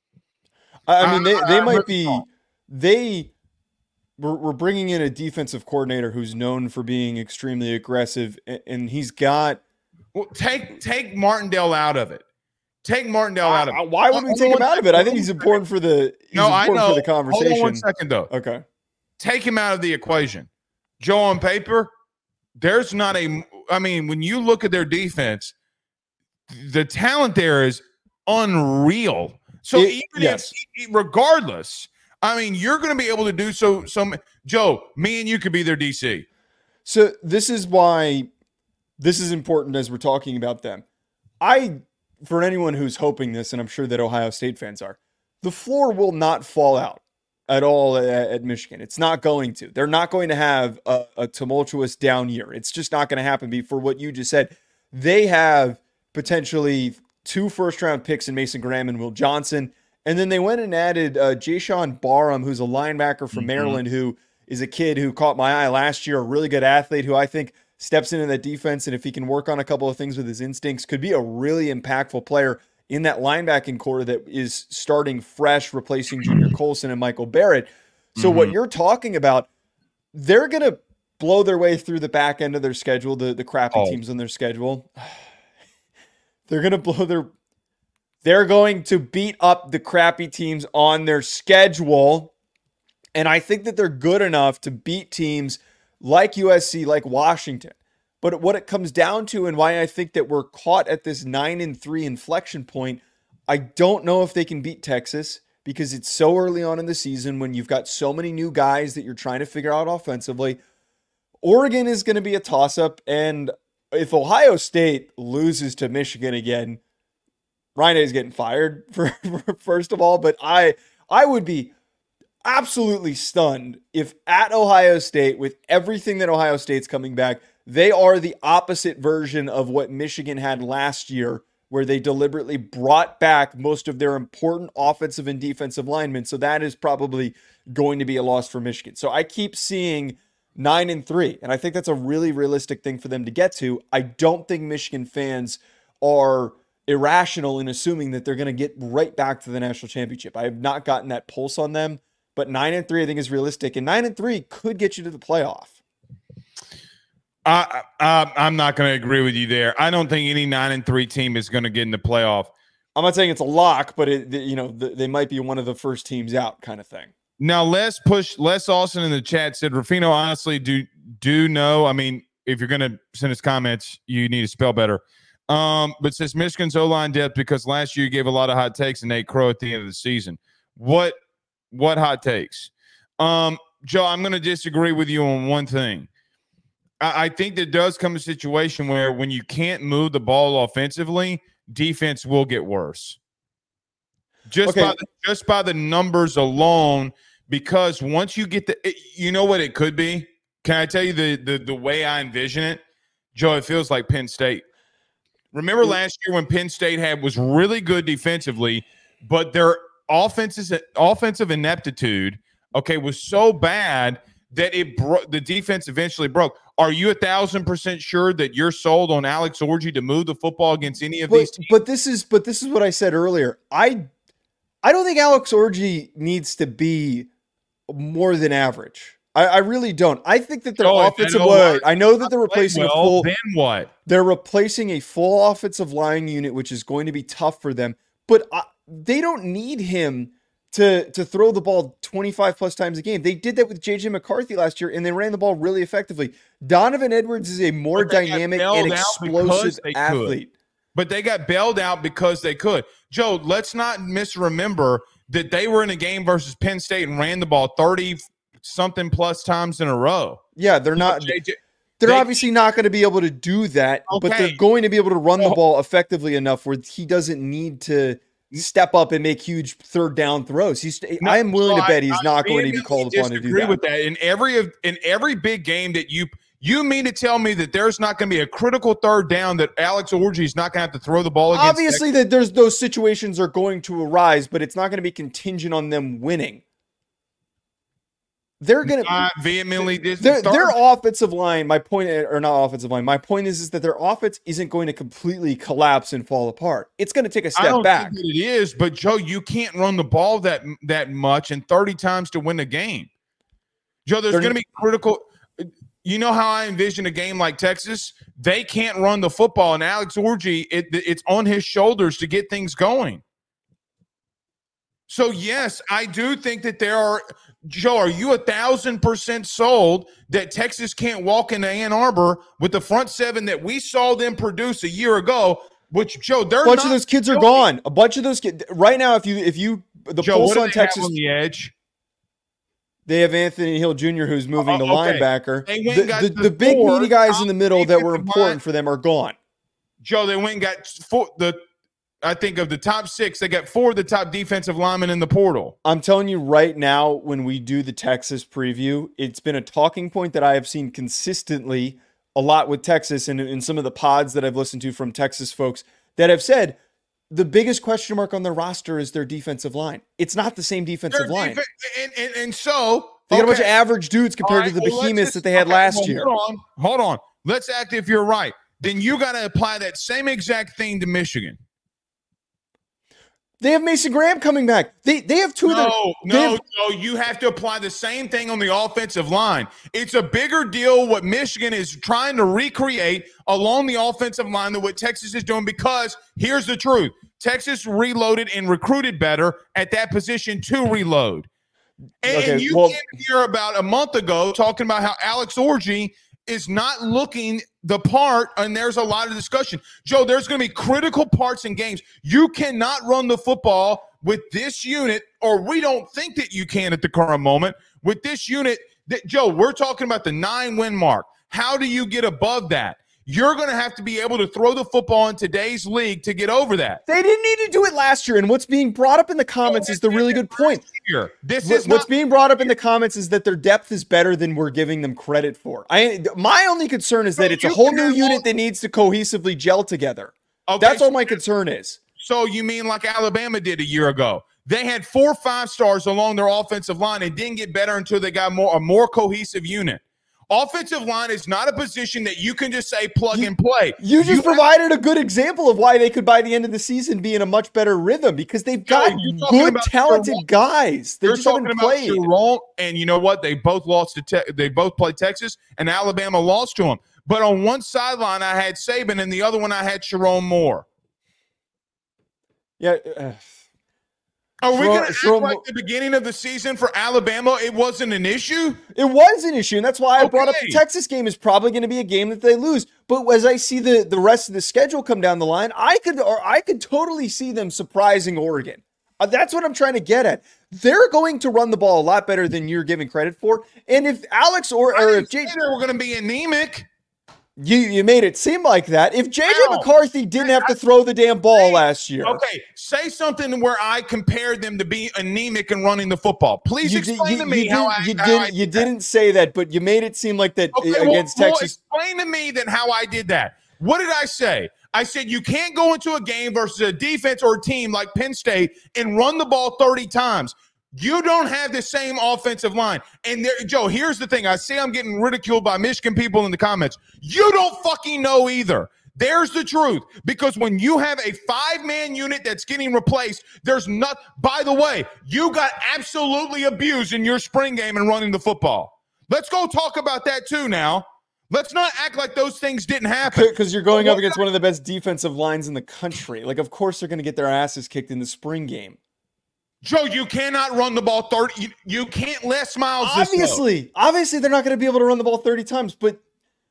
I mean, they, they might be – they we're, we're bringing in a defensive coordinator who's known for being extremely aggressive, and, and he's got
well, – take take Martindale out of it. Take Martindale out of it.
Why would we take him out of it? I think he's important for the –
No, I know.
For the conversation.
Hold on one second, though.
Okay.
Take him out of the equation. Joe, on paper, there's not a – I mean, when you look at their defense, the talent there is unreal. So it, even
yes.
if – regardless, I mean, you're going to be able to do so – some Joe, me and you could be their D C.
So this is why this is important as we're talking about them. I – for anyone who's hoping this, and I'm sure that Ohio State fans are, the floor will not fall out at all at, at Michigan. It's not going to. They're not going to have a, a tumultuous down year. It's just not going to happen. For what you just said, they have potentially two first-round picks in Mason Graham and Will Johnson, and then they went and added uh, Jayshon Barham, who's a linebacker from mm-hmm. Maryland, who is a kid who caught my eye last year, a really good athlete who I think steps into that defense, and if he can work on a couple of things with his instincts, could be a really impactful player in that linebacking core that is starting fresh, replacing Junior Colson and Michael Barrett. So mm-hmm. what you're talking about, they're going to blow their way through the back end of their schedule, the, the crappy oh. teams on their schedule. They're going to blow their – they're going to beat up the crappy teams on their schedule. And I think that they're good enough to beat teams like U S C, like Washington. But what it comes down to, and why I think that we're caught at this nine and three inflection point, I don't know if they can beat Texas because it's so early on in the season when you've got so many new guys that you're trying to figure out offensively. Oregon is going to be a toss-up, and if Ohio State loses to Michigan again, Ryan Day is getting fired for, for first of all, but I I would be absolutely stunned if at Ohio State, with everything that Ohio State's coming back, they are the opposite version of what Michigan had last year, where they deliberately brought back most of their important offensive and defensive linemen. So that is probably going to be a loss for Michigan. So I keep seeing nine and three, and I think that's a really realistic thing for them to get to. I don't think Michigan fans are irrational in assuming that they're going to get right back to the national championship. I have not gotten that pulse on them. But nine and three, I think, is realistic, and nine and three could get you to the playoff.
I, I, I'm not going to agree with you there. I don't think any nine and three team is going to get in the playoff.
I'm not saying it's a lock, but it, you know, the, they might be one of the first teams out, kind of thing.
Now, Les push Les Austin in the chat said, Ruffino, honestly, do do know. I mean, if you're going to send us comments, you need to spell better. Um, but says Michigan's O-line depth because last year you gave a lot of hot takes and Nate Crow at the end of the season. What? What hot takes? Um, Joe, I'm going to disagree with you on one thing. I, I think there does come a situation where when you can't move the ball offensively, defense will get worse. Just, okay. by, the, just by the numbers alone, because once you get the it, – you know what it could be? Can I tell you the, the, the way I envision it? Joe, it feels like Penn State. Remember last year when Penn State had was really good defensively, but their – Offenses, offensive ineptitude, okay, was so bad that it bro- the defense eventually broke. Are you a thousand percent sure that you're sold on Alex Orji to move the football against any of
but,
these teams?
But this is, but this is what I said earlier. I, I don't think Alex Orji needs to be more than average. I, I really don't. I think that their oh, offensive line. I know that they're replacing well, a full.
Then what?
They're replacing a full offensive line unit, which is going to be tough for them. But I, they don't need him to, to throw the ball twenty-five plus times a game. They did that with J J McCarthy last year, and they ran the ball really effectively. Donovan Edwards is a more dynamic and explosive athlete.
Could. But they got bailed out because they could. Joe, let's not misremember that they were in a game versus Penn State and ran the ball thirty-something plus times in a row.
Yeah, they're not J J, – They're they, obviously not going to be able to do that, okay. but they're going to be able to run the ball effectively enough where he doesn't need to – step up and make huge third down throws. He's. No, I am willing so to bet he's I, not I going to be called upon to do that.
With that. In every in every big game that you you mean to tell me that there's not going to be a critical third down that Alex Orji is not going to have to throw the ball against?
Obviously, that there's those situations are going to arise, but it's not going to be contingent on them winning. They're going to
vehemently.
Their, their offensive line, my point, or not offensive line, my point is, is that their offense isn't going to completely collapse and fall apart. It's going to take a step
I don't
back.
Think it is, but Joe, you can't run the ball that that much and thirty times to win a game. Joe, there's going to be critical. You know how I envision a game like Texas? They can't run the football, and Alex Orji, it, it's on his shoulders to get things going. So, yes, I do think that there are – Joe, are you a thousand percent sold that Texas can't walk into Ann Arbor with the front seven that we saw them produce a year ago? Which, Joe, they're
a bunch
not
of those kids are gone. A bunch of those kids right now. If you if you the
Joe,
pulse
what do
on
they
Texas
have on the edge.
They have Anthony Hill Junior who's moving to
uh, okay.
linebacker.
They went
the,
and got
the,
the,
the big
four,
meaty guys in the middle that were important
line.
for them are gone.
Joe, they went and got four, the. I think of the top six, they got four of the top defensive linemen in the portal.
I'm telling you right now, when we do the Texas preview, it's been a talking point that I have seen consistently a lot with Texas and in some of the pods that I've listened to from Texas folks that have said the biggest question mark on their roster is their defensive line. It's not the same defensive
Their
line.
Def- and, and, and so
they got
okay.
a bunch of average dudes compared right, to the well, behemoths that they had okay, last
well,
year.
Hold on, hold on. Let's act if you're right. Then you got to apply that same exact thing to Michigan.
They have Mason Graham coming back. They they have two
no,
of their
No,
have,
no, you have to apply the same thing on the offensive line. It's a bigger deal what Michigan is trying to recreate along the offensive line than what Texas is doing because here's the truth. Texas reloaded and recruited better at that position to reload. And,
okay,
and you
well,
can't hear about a month ago talking about how Alex Orji is not looking the part, and there's a lot of discussion. Joe, there's going to be critical parts in games. You cannot run the football with this unit, or we don't think that you can at the current moment. With this unit, that Joe, we're talking about the nine-win mark. How do you get above that? You're going to have to be able to throw the football in today's league to get over that.
They didn't need to do it last year. And what's being brought up in the comments is the really good point.
Here, this
What-
is
what's
not,
being brought up in the comments is that their depth is better than we're giving them credit for. I my only concern is that it's a
you
whole
can
new
have
unit
all-
that needs to cohesively gel together.
Okay,
That's all
so-
my concern is.
So you mean like Alabama did a year ago? They had four five stars along their offensive line and didn't get better until they got more a more cohesive unit. Offensive line is not a position that you can just say plug
You-
and play.
You just provided a good example of why they could, by the end of the season, be in a much better rhythm because they've got
you're talking
good,
about
talented
Jerome-
guys. They
You're
just
talking
haven't
about
played.
Jerome, and you know what? They both lost to te- they both played Texas, and Alabama lost to them. But on one sideline, I had Saban, and the other one, I had Jerome Moore.
Yeah. Uh,
Are we
Jerome-
going to act
Jerome
like
Moore-
the beginning of the season for Alabama, it wasn't an issue?
It was an issue, and that's why I brought up the
Okay.
Texas game is probably going to be a game that they lose. But as I see the, the rest of the schedule come down the line, I could or I could totally see them surprising Oregon. Uh, that's what I'm trying to get at. They're going to run the ball a lot better than you're giving credit for. And if Alex or,
I
or
didn't
if J
say they were going to be anemic.
you you made it seem like that, if J J
Ow.
McCarthy didn't have to throw the damn ball last year,
Okay, say something where I compared them to be anemic and running the football. Please
you, did-
explain
you,
to me
you
how
didn't,
I
you,
how
didn't,
I
you
did that.
didn't say that, but you made it seem like that
Okay,
uh,
well,
against
well,
Texas.
explain to me then how I did that. What did I say? I said you can't go into a game versus a defense or a team like Penn State and run the ball thirty times. You don't have the same offensive line. And there, Joe, here's the thing. I see I'm getting ridiculed by Michigan people in the comments. You don't fucking know either. There's the truth. Because when you have a five-man unit that's getting replaced, there's not. By the way, you got absolutely abused in your spring game and running the football. Let's go talk about that too now. Let's not act like those things didn't happen.
Because you're going
What
up against
did I-
one of the best defensive lines in the country. Like, of course they're going to get their asses kicked in the spring game.
Joe, you cannot run the ball thirty. You, you can't Les Miles this low.
Obviously, obviously they're not going to be able to run the ball thirty times, but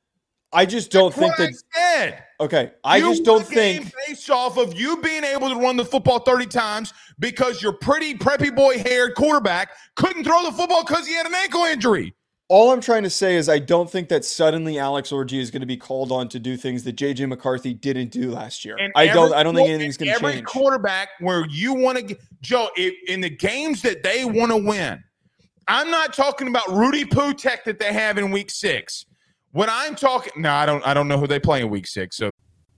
I just don't
That's
think
what
that.
I said.
Okay, I
You
just don't
won a game
think.
based off of you being able to run the football thirty times because your pretty preppy boy haired quarterback couldn't throw the football because he had an ankle injury.
All I'm trying to say is I don't think that suddenly Alex Orji is going to be called on to do things that J J McCarthy didn't do last year.
And
I don't.
every
I don't think
quar-
anything's going to
Every
change.
quarterback where you want to get Joe if, in the games that they want to win. I'm not talking about Rudy Putek that they have in week six. When I'm talking, no, I don't. I don't know who they play in week six. So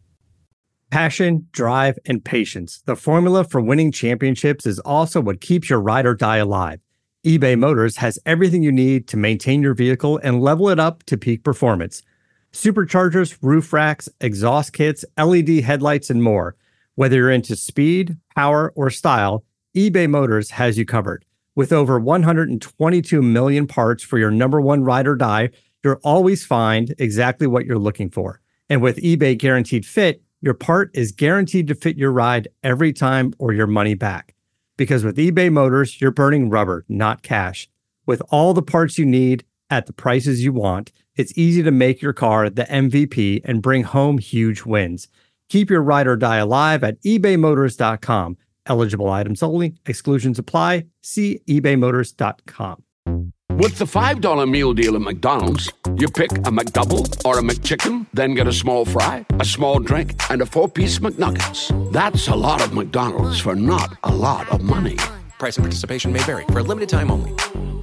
Passion, drive, and patience. The formula for winning championships is also what keeps your ride or die alive. eBay Motors has everything you need to maintain your vehicle and level it up to peak performance. Superchargers, roof racks, exhaust kits, L E D headlights, and more. Whether you're into speed, power, or style, eBay Motors has you covered. With over one hundred twenty-two million parts for your number one ride or die, you'll always find exactly what you're looking for. And with eBay Guaranteed Fit, your part is guaranteed to fit your ride every time or your money back. Because with eBay Motors, you're burning rubber, not cash. With all the parts you need at the prices you want, it's easy to make your car the M V P and bring home huge wins. Keep your ride or die alive at ebay motors dot com. Eligible items only. Exclusions apply. See ebay motors dot com.
With the five dollar meal deal at McDonald's, you pick a McDouble or a McChicken, then get a small fry, a small drink, and a four-piece McNuggets. That's a lot of McDonald's for not a lot of money.
Price and participation may vary. For a limited time only.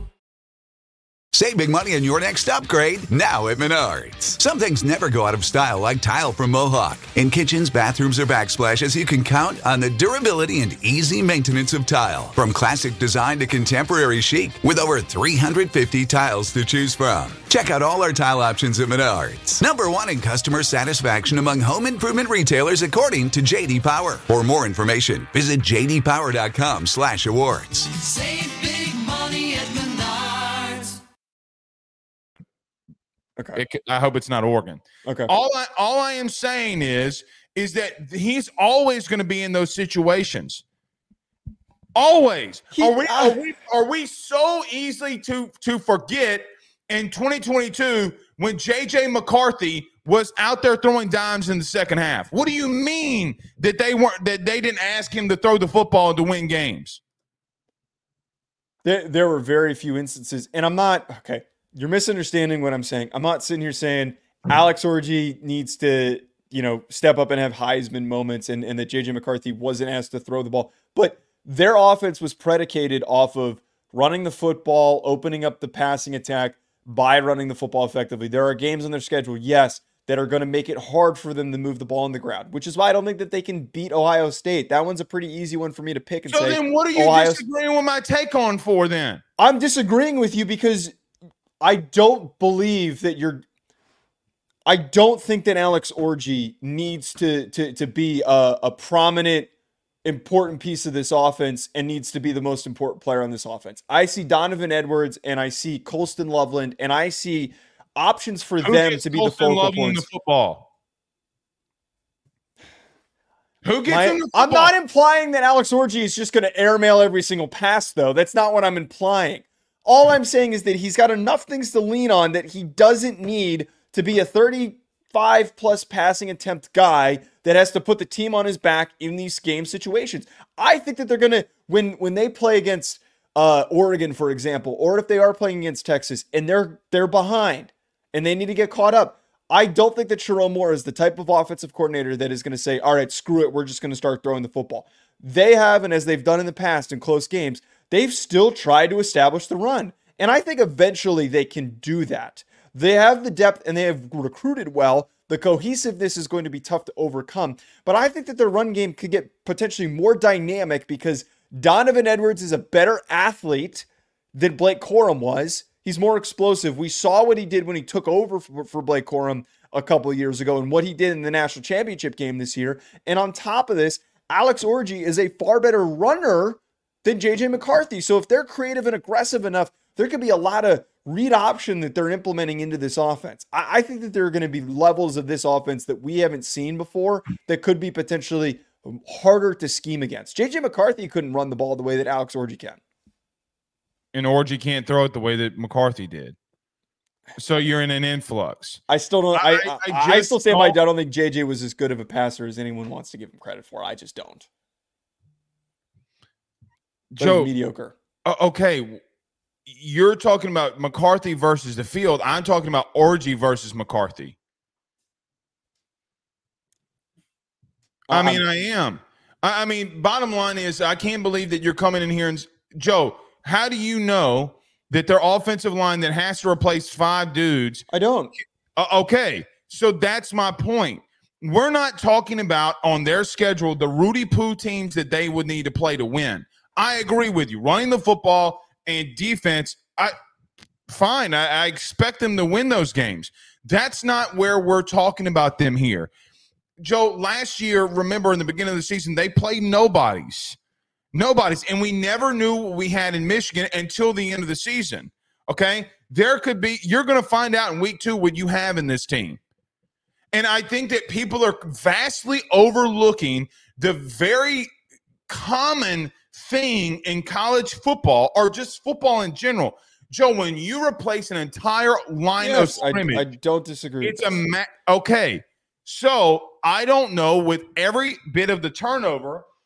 Save big money on your next upgrade now at Menards. Some things never go out of style, like tile from Mohawk. In kitchens, bathrooms, or backsplashes, you can count on the durability and easy maintenance of tile. From classic design to contemporary chic, with over three hundred fifty tiles to choose from. Check out all our tile options at Menards. Number one in customer satisfaction among home improvement retailers, according to J D Power. For more information, visit j d power dot com slash awards.
Save big money at Menards.
Okay.
it, I hope it's not Oregon.
Okay.
All I all I am saying is is that he's always going to be in those situations. Always.
He-
are we
uh,
are we are we so easily to to forget in twenty twenty-two when J J McCarthy was out there throwing dimes in the second half? What do you mean that they weren't that they didn't ask him to throw the football to win games?
There, there were very few instances, and I'm not okay. You're misunderstanding what I'm saying. I'm not sitting here saying Alex Orji needs to, you know, step up and have Heisman moments, and, and that J J McCarthy wasn't asked to throw the ball. But their offense was predicated off of running the football, opening up the passing attack by running the football effectively. There are games on their schedule, yes, that are going to make it hard for them to move the ball on the ground, which is why I don't think that they can beat Ohio State. That one's a pretty easy one for me to pick and
so
say.
So then what are you
Ohio
disagreeing with my take on for then?
I'm disagreeing with you because I don't believe that you're I don't think that Alex Orji needs to to to be a, a prominent, important piece of this offense and needs to be the most important player on this offense. I see Donovan Edwards and I see Colston Loveland and I see options for
Who
them
gets
to be
Colston
the focal
Loveland
points.
The football? Who gets
My,
him the football?
I'm not implying that Alex Orji is just going to airmail every single pass, though. That's not what I'm implying. All I'm saying is that he's got enough things to lean on that he doesn't need to be a thirty-five plus passing attempt guy that has to put the team on his back in these game situations. I think that they're going to, when when they play against uh, Oregon, for example, or if they are playing against Texas and they're they're behind and they need to get caught up, I don't think that Sherrone Moore is the type of offensive coordinator that is going to say, all right, screw it, we're just going to start throwing the football. They have, and as they've done in the past in close games, they've still tried to establish the run. And I think eventually they can do that. They have the depth and they have recruited well. The cohesiveness is going to be tough to overcome. But I think that their run game could get potentially more dynamic because Donovan Edwards is a better athlete than Blake Corum was. He's more explosive. We saw what he did when he took over for, for Blake Corum a couple of years ago and what he did in the national championship game this year. And on top of this, Alex Orji is a far better runner than J J McCarthy. So if they're creative and aggressive enough, there could be a lot of read option that they're implementing into this offense. I, I think that there are going to be levels of this offense that we haven't seen before that could be potentially harder to scheme against. J J McCarthy couldn't run the ball the way that Alex Orji can.
And Orji can't throw it the way that McCarthy did. So you're in an influx.
I still don't. I, I, I,
I,
I still say my. I don't think J J was as good of a passer as anyone wants to give him credit for. I just don't.
Joe,
mediocre.
Uh, okay, you're talking about McCarthy versus the field. I'm talking about Orji versus McCarthy. I mean, I am. I, I mean, bottom line is, I can't believe that you're coming in here and Joe. How do you know that their offensive line that has to replace five dudes?
I don't.
Uh, okay, so that's my point. We're not talking about on their schedule the Rudy Poo teams that they would need to play to win. I agree with you. Running the football and defense, I fine. I, I expect them to win those games. That's not where we're talking about them here. Joe, last year, remember in the beginning of the season, they played nobodies. Nobody's, and we never knew what we had in Michigan until the end of the season, okay? There could be – you're going to find out in week two what you have in this team. And I think that people are vastly overlooking the very common thing in college football or just football in general. Joe, when you replace an entire line
yes,
of scrimmage –
I, I don't disagree.
It's a ma- – okay. So I don't know with every bit of the turnover –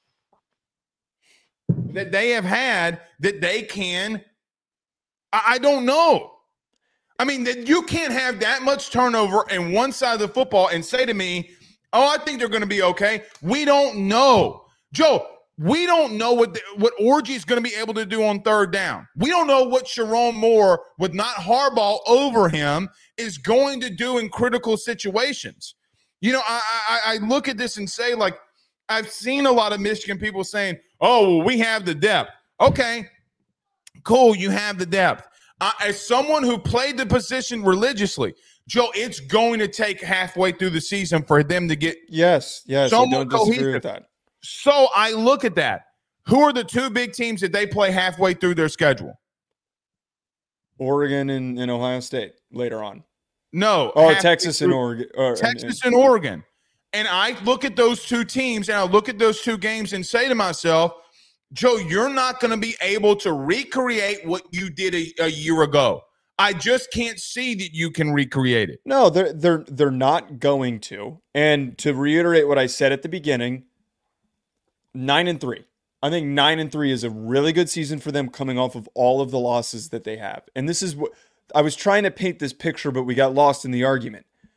that they have had that they can, I, I don't know. I mean, that you can't have that much turnover in one side of the football and say to me, oh, I think they're going to be okay. We don't know. Joe, we don't know what the, what Orji is going to be able to do on third down. We don't know what Sherrone Moore, with not Harbaugh over him, is going to do in critical situations. You know, I, I, I look at this and say, like, I've seen a lot of Michigan people saying, oh, well, we have the depth. Okay, cool, you have the depth. Uh, as someone who played the position religiously, Joe, it's going to take halfway through the season for them to get
yes, yes, I don't disagree
cohesive.
with that.
So I look at that. Who are the two big teams that they play halfway through their schedule?
Oregon and, and Ohio State later on.
No.
Oh, Texas and Oregon. Or,
Texas and, and Oregon. And I look at those two teams and I look at those two games and say to myself, Joe, you're not going to be able to recreate what you did a, a year ago. I just can't see that you can recreate it.
No, they're they're they're not going to. And to reiterate what I said at the beginning, nine and three. I think nine and three is a really good season for them coming off of all of the losses that they have. And this is what I was trying to paint this picture, but we got lost in the argument.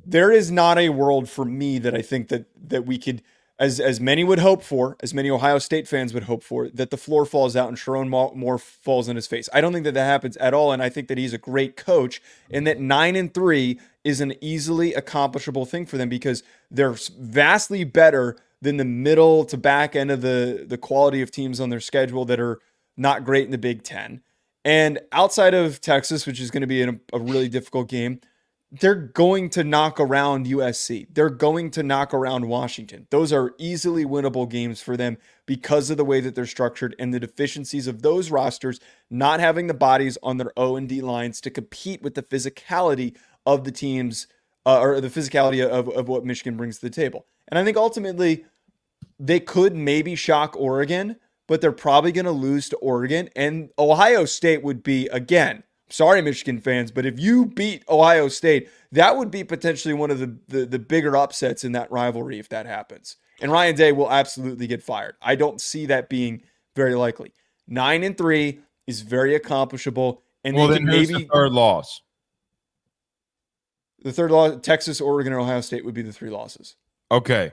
there is not a world for me that I think that that we could, as as many would hope for, as many Ohio State fans would hope for, that the floor falls out and Sharon Moore falls in his face. I don't think that that happens at all, and I think that he's a great coach, and that nine and three is an easily accomplishable thing for them because they're vastly better than the middle to back end of the the quality of teams on their schedule that are not great in the Big Ten. And outside of Texas, which is going to be a, a really difficult game, they're going to knock around U S C. They're going to knock around Washington. Those are easily winnable games for them because of the way that they're structured and the deficiencies of those rosters not having the bodies on their O and D lines to compete with the physicality of the teams uh, or the physicality of, of what Michigan brings to the table. And I think ultimately they could maybe shock Oregon, but they're probably going to lose to Oregon. And Ohio State would be, again, sorry, Michigan fans, but if you beat Ohio State, that would be potentially one of the, the, the bigger upsets in that rivalry if that happens. And Ryan Day will absolutely get fired. I don't see that being very likely. Nine and three is very accomplishable. And
well,
they
then
can
who's
maybe
the third loss?
The third loss, Texas, Oregon, and Ohio State would be the three losses.
Okay.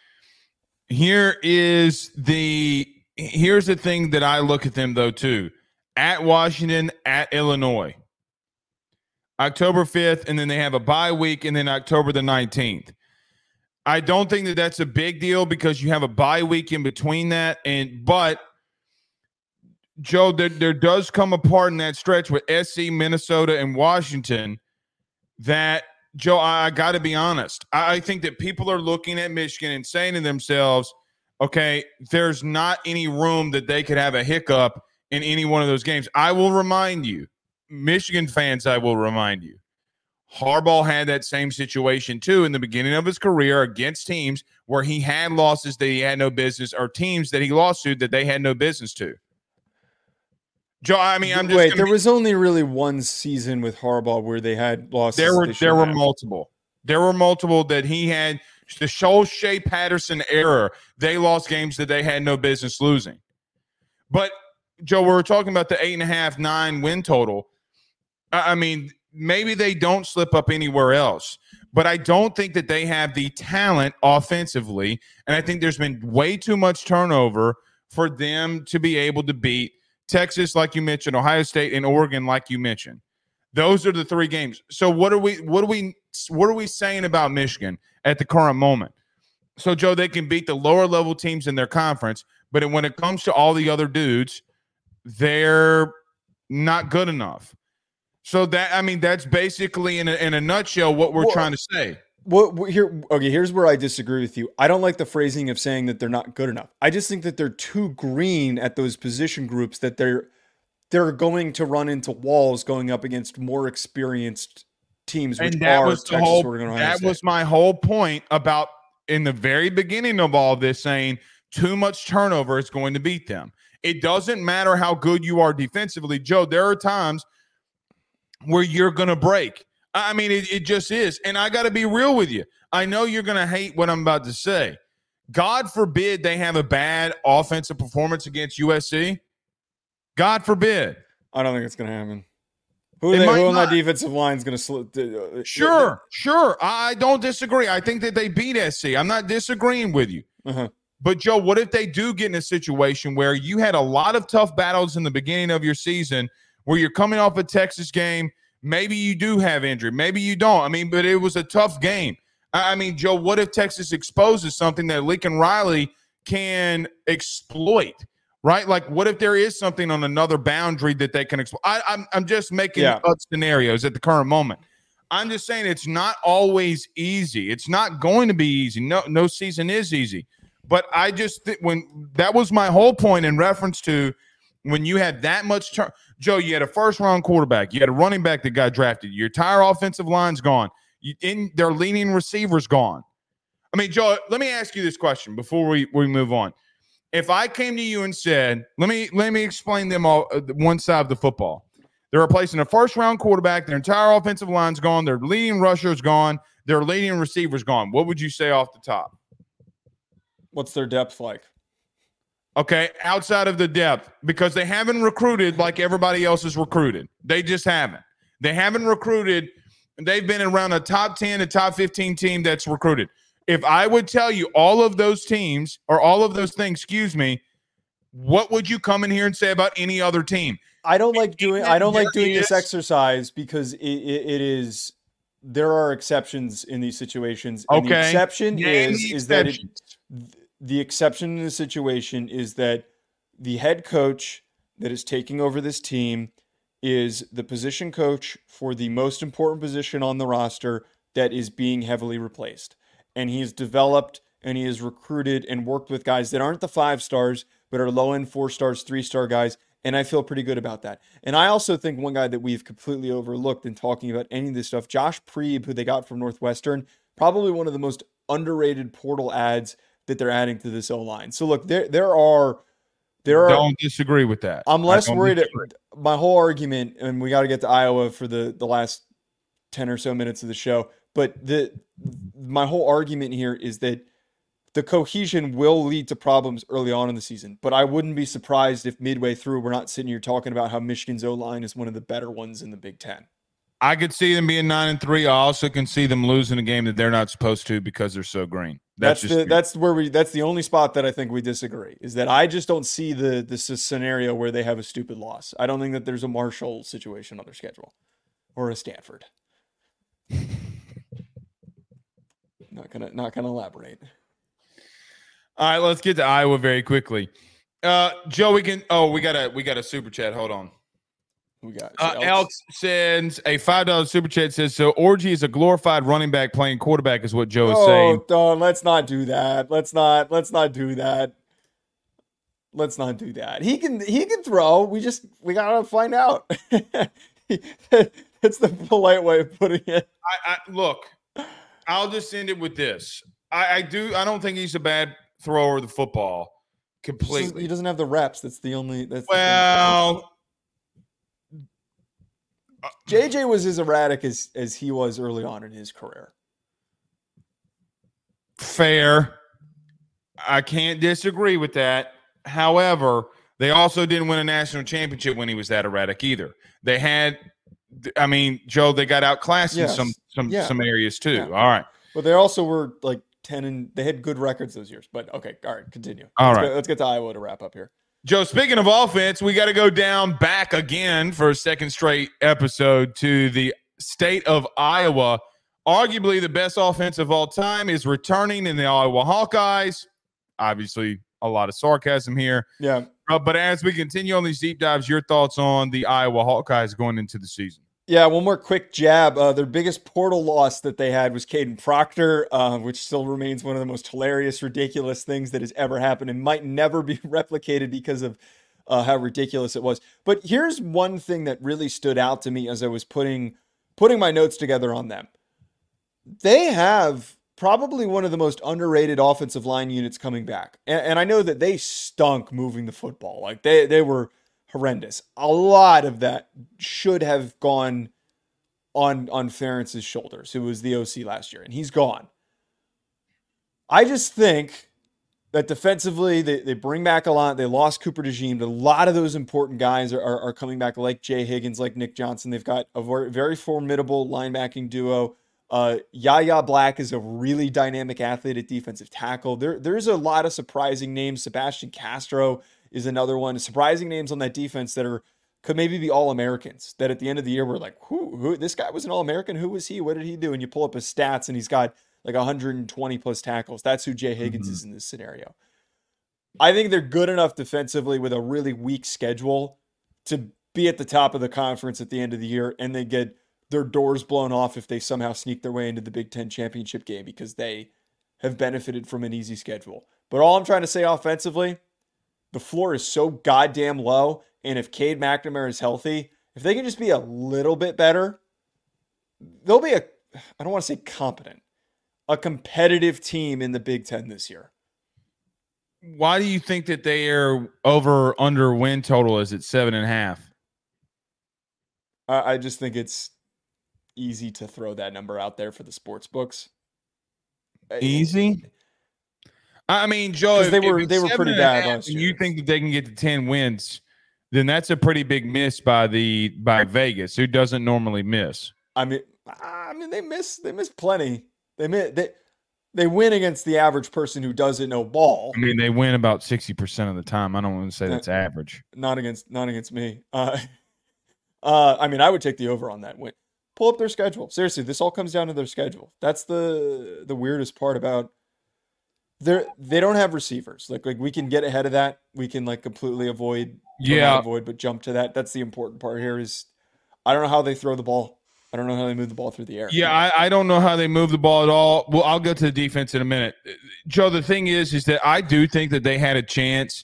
Here is the here's the thing that I look at them though too. At Washington, at Illinois. October fifth, and then they have a bye week, and then October the nineteenth. I don't think that that's a big deal because you have a bye week in between that. And but Joe, there, there does come a part in that stretch with S C, Minnesota, and Washington that Joe, I, I got to be honest. I, I think that people are looking at Michigan and saying to themselves, okay, there's not any room that they could have a hiccup in any one of those games. I will remind you, Michigan fans, I will remind you, Harbaugh had that same situation too in the beginning of his career against teams where he had losses that he had no business or teams that he lost to that they had no business to. Joe, I mean, I'm just
wait. There
be,
was only really one season with Harbaugh where they had losses.
There were there were
have.
multiple. There were multiple that he had. The Shea Patterson era, they lost games that they had no business losing. But Joe, we were talking about the eight and a half, nine win total. I mean, maybe they don't slip up anywhere else, but I don't think that they have the talent offensively, and I think there's been way too much turnover for them to be able to beat Texas, like you mentioned, Ohio State, and Oregon, like you mentioned. Those are the three games. So what are we what are we what are we saying about Michigan at the current moment? So Joe, they can beat the lower level teams in their conference, but when it comes to all the other dudes, they're not good enough. So that I mean, that's basically in a, in a nutshell what we're well, trying to say.
What here? Okay, here's where I disagree with you. I don't like the phrasing of saying that they're not good enough. I just think that they're too green at those position groups that they're they're going to run into walls going up against more experienced teams, which
and that
are
was the
Texas,
whole,
Oregon, Ohio
That
State.
was my whole point about in the very beginning of all this, saying too much turnover is going to beat them. It doesn't matter how good you are defensively, Joe. There are times where you're going to break. I mean, it, it just is. And I got to be real with you. I know you're going to hate what I'm about to say. God forbid they have a bad offensive performance against U S C. God forbid.
I don't think it's going to happen. Who, they, who on that defensive line is going to slip? Uh,
sure, sure. I don't disagree. I think that they beat S C. I'm not disagreeing with you.
Uh-huh.
But, Joe, what if they do get in a situation where you had a lot of tough battles in the beginning of your season where you're coming off a Texas game? Maybe you do have injury. Maybe you don't. I mean, but it was a tough game. I mean, Joe, what if Texas exposes something that Lincoln Riley can exploit, right? Like, what if there is something on another boundary that they can exploit? I, I'm, I'm just making
yeah.
up scenarios at the current moment. I'm just saying it's not always easy. It's not going to be easy. No, no season is easy. But I just th- when that was my whole point in reference to when you had that much turn. Joe, you had a first-round quarterback. You had a running back that got drafted. Your entire offensive line's gone. You, in their leading receivers gone. I mean, Joe, let me ask you this question before we, we move on. If I came to you and said, let me let me explain them all uh, one side of the football. They're replacing a first-round quarterback. Their entire offensive line's gone. Their leading rusher's gone. Their leading receivers gone. What would you say off the top?
What's their depth like?
Okay, outside of the depth, because they haven't recruited like everybody else is recruited. They just haven't. They haven't recruited They've been around a top ten to top fifteen team that's recruited. If I would tell you all of those teams or all of those things, excuse me, what would you come in here and say about any other team?
I don't like doing I don't like doing
is,
this exercise because it, it, it is there are exceptions in these situations. And
okay.
The exception
Name
is
the
is that it, the exception in the situation is that the head coach that is taking over this team is the position coach for the most important position on the roster that is being heavily replaced. And he's developed and he has recruited and worked with guys that aren't the five stars, but are low end four stars, three star guys. And I feel pretty good about that. And I also think one guy that we've completely overlooked in talking about any of this stuff, Josh Preeb, who they got from Northwestern, probably one of the most underrated portal ads that they're adding to this O-line. So look, there there are there are
don't disagree with that.
I'm less worried at,
disagree.
my whole argument, and we got to get to Iowa for the the last ten or so minutes of the show. But the my whole argument here is that the cohesion will lead to problems early on in the season, but I wouldn't be surprised if midway through we're not sitting here talking about how Michigan's O-line is one of the better ones in the Big Ten.
I could see them being nine and three. I also can see them losing a game that they're not supposed to because they're so green. That's,
That's
just
the that's where we that's the only spot that I think we disagree is that I just don't see the this scenario where they have a stupid loss. I don't think that there's a Marshall situation on their schedule or a Stanford. not gonna not gonna elaborate.
All right, let's get to Iowa very quickly. Uh, Joe, we can. Oh, we got a we got a super chat. Hold on.
We got
uh, Alex sends a five dollar super chat. Says so. Orji is a glorified running back playing quarterback, is what Joe is
oh,
saying.
Don't let's not do that. Let's not let's not do that. Let's not do that. He can he can throw. We just we gotta find out. That's the polite way of putting it.
I, I look. I'll just end it with this. I, I do. I don't think he's a bad thrower of the football completely.
He doesn't have the reps. That's the only. That's
well.
J J was as erratic as as he was early on in his career.
Fair. I can't disagree with that. However, they also didn't win a national championship when he was that erratic either. They had, I mean, Joe, they got outclassed yes. in some some
yeah.
some areas too.
Yeah.
All right.
But they also were like ten and they had good records those years. But okay, all right, continue.
All
let's
right.
Go, let's get to Iowa to wrap up here.
Joe, speaking of offense, we got to go down back again for a second straight episode to the state of Iowa. Arguably the best offense of all time is returning in the Iowa Hawkeyes. Obviously, a lot of sarcasm here.
Yeah.
Uh, but as we continue on these deep dives, your thoughts on the Iowa Hawkeyes going into the season?
Yeah, one more quick jab. Uh, their biggest portal loss that they had was Caden Proctor, uh, which still remains one of the most hilarious, ridiculous things that has ever happened and might never be replicated because of uh, how ridiculous it was. But here's one thing that really stood out to me as I was putting putting my notes together on them. They have probably one of the most underrated offensive line units coming back. And, and I know that they stunk moving the football. Like they they were horrendous. A lot of that should have gone on on Ferentz's shoulders, who was the O C last year, and he's gone. I just think that defensively, they, they bring back a lot. They lost Cooper DeJean, but a lot of those important guys are, are, are coming back, like Jay Higgins, like Nick Johnson. They've got a very, very formidable linebacking duo. Uh, Yaya Black is a really dynamic athlete at defensive tackle. There, there's a lot of surprising names. Sebastian Castro is another one. Surprising names on that defense that are could maybe be All-Americans. That at the end of the year, we're like, who, who? This guy was an All-American. Who was he? What did he do? And you pull up his stats, and he's got like one hundred twenty plus tackles. That's who Jay Higgins mm-hmm. is in this scenario. I think they're good enough defensively with a really weak schedule to be at the top of the conference at the end of the year, and they get their doors blown off if they somehow sneak their way into the Big Ten championship game because they have benefited from an easy schedule. But all I'm trying to say offensively, the floor is so goddamn low, and if Cade McNamara is healthy, if they can just be a little bit better, they'll be a, I don't want to say competent, a competitive team in the Big Ten this year.
Why do you think that they are over under win total is at seven and a half?
I, I just think it's easy to throw that number out there for the sports books.
Easy? I mean, Joe, if,
they were
if
they were pretty bad last
year.
year.
You think that they can get to ten wins, then that's a pretty big miss by the by Vegas, who doesn't normally miss.
I mean, I mean, they miss they miss plenty. They miss, they they win against the average person who doesn't know ball.
I mean, they win about sixty percent of the time. I don't want to say that's average.
Not against not against me. Uh, uh, I mean, I would take the over on that win. Pull up their schedule. Seriously, this all comes down to their schedule. That's the the weirdest part about they they don't have receivers. Like like we can get ahead of that. We can like completely avoid
yeah
not avoid but jump to that. That's the important part here is I don't know how they throw the ball. I don't know how they move the ball through the air.
Yeah, I, I don't know how they move the ball at all. Well, I'll go to the defense in a minute. Joe, the thing is, is that I do think that they had a chance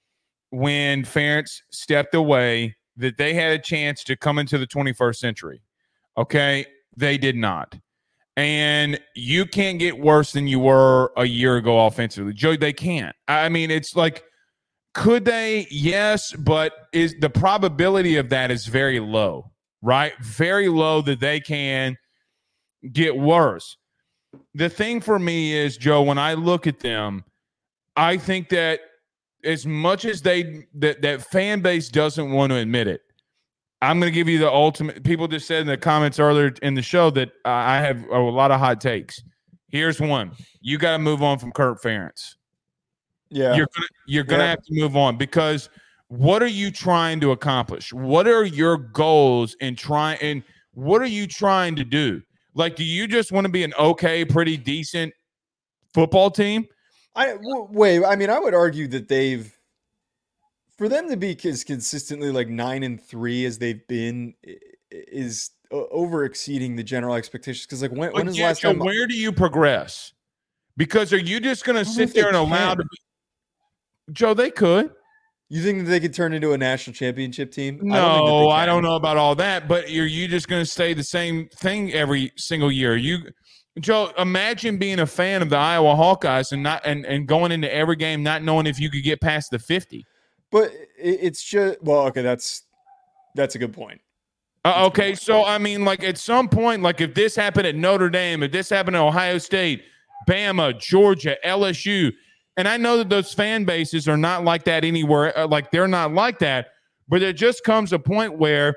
when Ferentz stepped away, that they had a chance to come into the twenty-first century. Okay? They did not. And you can't get worse than you were a year ago offensively. Joe, they can't. I mean, it's like, could they? Yes, but is the probability of that is very low, right? Very low that they can get worse. The thing for me is, Joe, when I look at them, I think that as much as they that, that fan base doesn't want to admit it, I'm going to give you the ultimate. People just said in the comments earlier in the show that uh, I have a lot of hot takes. Here's one. You got to move on from Kirk Ferentz.
Yeah.
You're gonna, you're going to
Yeah.
have to move on because what are you trying to accomplish? What are your goals in trying and what are you trying to do? Like, do you just want to be an okay, pretty decent football team?
I w- wait. I mean, I would argue that they've, for them to be as consistently like nine and three as they've been, i- is uh, over exceeding the general expectations. Because like, when, when is the
Yeah,
last
Joe,
time?
where do you progress? Because are you just going to
don't know
sit
if they
there and allow
can.
to be, Joe? They could.
You think that they could turn into a national championship team?
No,
I don't, think that they
I
can.
don't know about all that. But are you just going to say the same thing every single year? You, Joe, imagine being a fan of the Iowa Hawkeyes and not and, and going into every game not knowing if you could get past the fifty.
But it, it's just well, okay. That's that's a good point.
Uh, okay, so I mean, like at some point, like if this happened at Notre Dame, if this happened at Ohio State, Bama, Georgia, L S U, and I know that those fan bases are not like that anywhere. uh, Like they're not like that, but there just comes a point where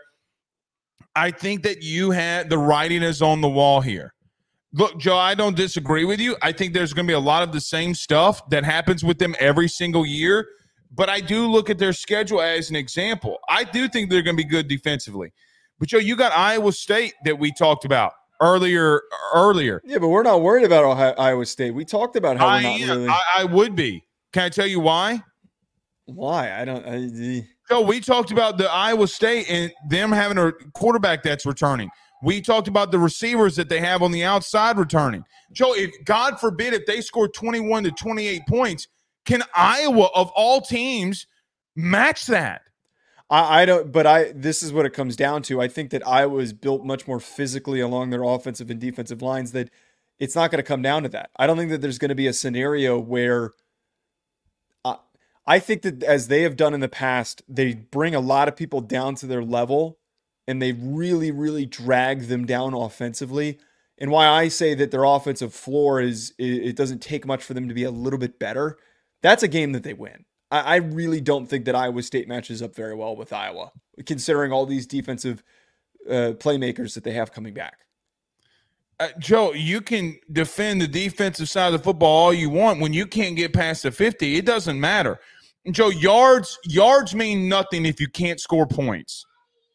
I think that you had the writing is on the wall here. Look, Joe, I don't disagree with you. I think there's going to be a lot of the same stuff that happens with them every single year. But I do look at their schedule as an example. I do think they're going to be good defensively. But, Joe, you got Iowa State that we talked about earlier. Earlier,
Yeah, but we're not worried about Ohio, Iowa State. We talked about how
I
we're not
am.
really.
I, I would be. Can I tell you why?
Why? I don't. I,
Joe, we talked about the Iowa State and them having a quarterback that's returning. We talked about the receivers that they have on the outside returning. Joe, if God forbid if they score twenty-one to twenty-eight points, can Iowa of all teams match that?
I, I don't. But I. This is what it comes down to. I think that Iowa is built much more physically along their offensive and defensive lines. That it's not going to come down to that. I don't think that there's going to be a scenario where. I, I think that as they have done in the past, they bring a lot of people down to their level, and they really, really drag them down offensively. And why I say that their offensive floor is it, it doesn't take much for them to be a little bit better. That's a game that they win. I, I really don't think that Iowa State matches up very well with Iowa, considering all these defensive uh, playmakers that they have coming back.
Uh, Joe, you can defend the defensive side of the football all you want. When you can't get past the fifty, it doesn't matter. Joe, yards yards mean nothing if you can't score points.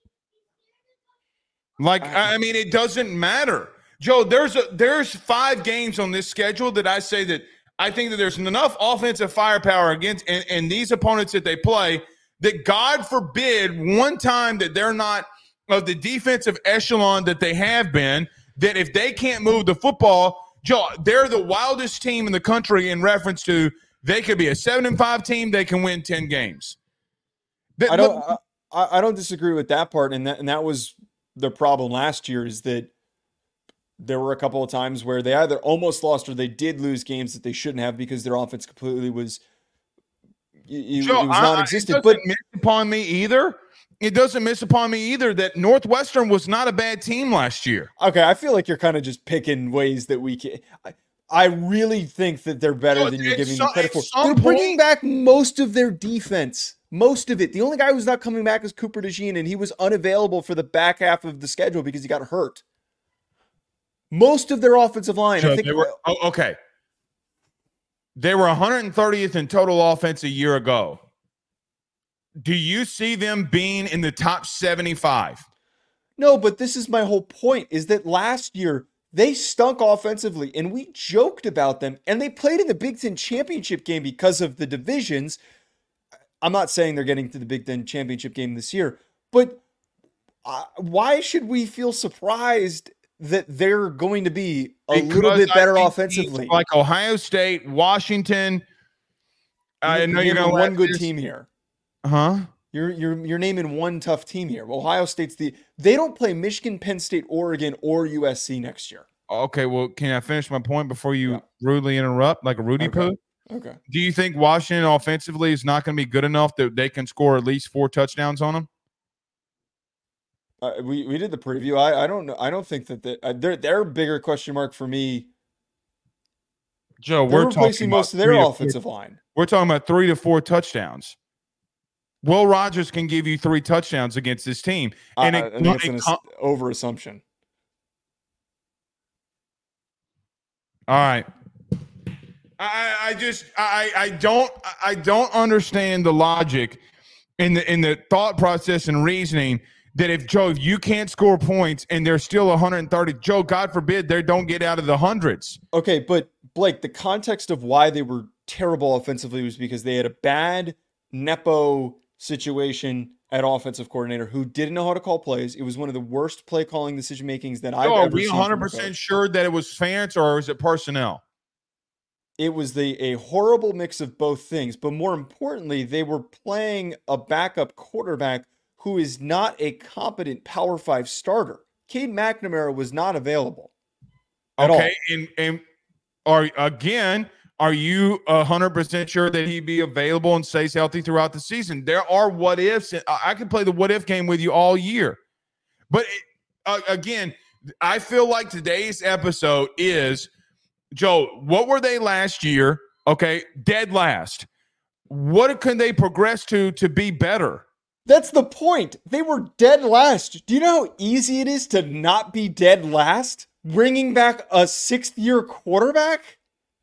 Like, I mean, it doesn't matter. Joe, there's a, there's five games on this schedule that I say that I think that there's enough offensive firepower against and, and these opponents that they play that God forbid one time that they're not of the defensive echelon that they have been, that if they can't move the football, Joe, they're the wildest team in the country in reference to they could be a seven and five team. They can win ten games.
I don't. I, I don't disagree with that part, and that and that was the problem last year. Is that there were a couple of times where they either almost lost or they did lose games that they shouldn't have because their offense completely was. It,
Joe,
it was
I-
non-existent.
It
But
doesn't miss upon me either. It doesn't miss upon me either that Northwestern was not a bad team last year.
okay, I feel like you're kind of just picking ways that we can. I, I really think that they're better
Joe,
than you're
at
giving
some-
them credit
at
for.
some
They're bringing
point-
back most of their defense. Most of it. The only guy who's not coming back is Cooper DeJean, and he was unavailable for the back half of the schedule because he got hurt. Most of their offensive line.
So
I think.
they were, oh, okay. They were one hundred thirtieth in total offense a year ago. Do you see them being in the top seventy-five?
No, but this is my whole point, is that last year they stunk offensively, and we joked about them, and they played in the Big Ten championship game because of the divisions. I'm not saying they're getting to the Big Ten championship game this year, but uh, why should we feel surprised that they're going to be a
Because
little bit better
I think
offensively?
teams like Ohio State, Washington. I know you're going to
one good team here.
Huh?
You're you're you're naming one tough team here. Ohio State's the they don't play Michigan, Penn State, Oregon, or U S C next year.
Okay, well, can I finish my point before you yeah. rudely interrupt like a Rudy
okay.
poo?
Okay.
Do you think Washington offensively is not going to be good enough that they can score at least four touchdowns on them?
Uh, we we did the preview. I I don't know. I don't think that they, uh, they're they're a bigger question mark for me.
Joe,
they're
we're
replacing
talking
most of their offensive
four,
line.
We're talking about three to four touchdowns. Will Rogers can give you three touchdowns against this team, and
uh,
it,
I think it's
it,
an
it,
ass- over assumption.
All right. I, I just I I don't I don't understand the logic in the in the thought process and reasoning that if Joe, if you can't score points and they're still one hundred thirty, Joe, God forbid they don't get out of the hundreds.
Okay, but Blake, the context of why they were terrible offensively was because they had a bad Nepo situation at offensive coordinator who didn't know how to call plays. It was one of the worst play calling decision makings that I've
Joe,
ever
are we
seen.
one hundred percent sure that it was Ferentz or is it personnel?
It was the a horrible mix of both things, but more importantly, they were playing a backup quarterback who is not a competent Power Five starter. Cade McNamara was not available. At
okay,
all.
and and are again, are you a hundred percent sure that he'd be available and stays healthy throughout the season? There are what ifs. And I can play the what if game with you all year, but it, uh, again, I feel like today's episode is. Joe, what were they last year? Okay, dead last. What can they progress to to be better?
That's the point. They were dead last. Do you know how easy it is to not be dead last? Bringing back a sixth-year quarterback?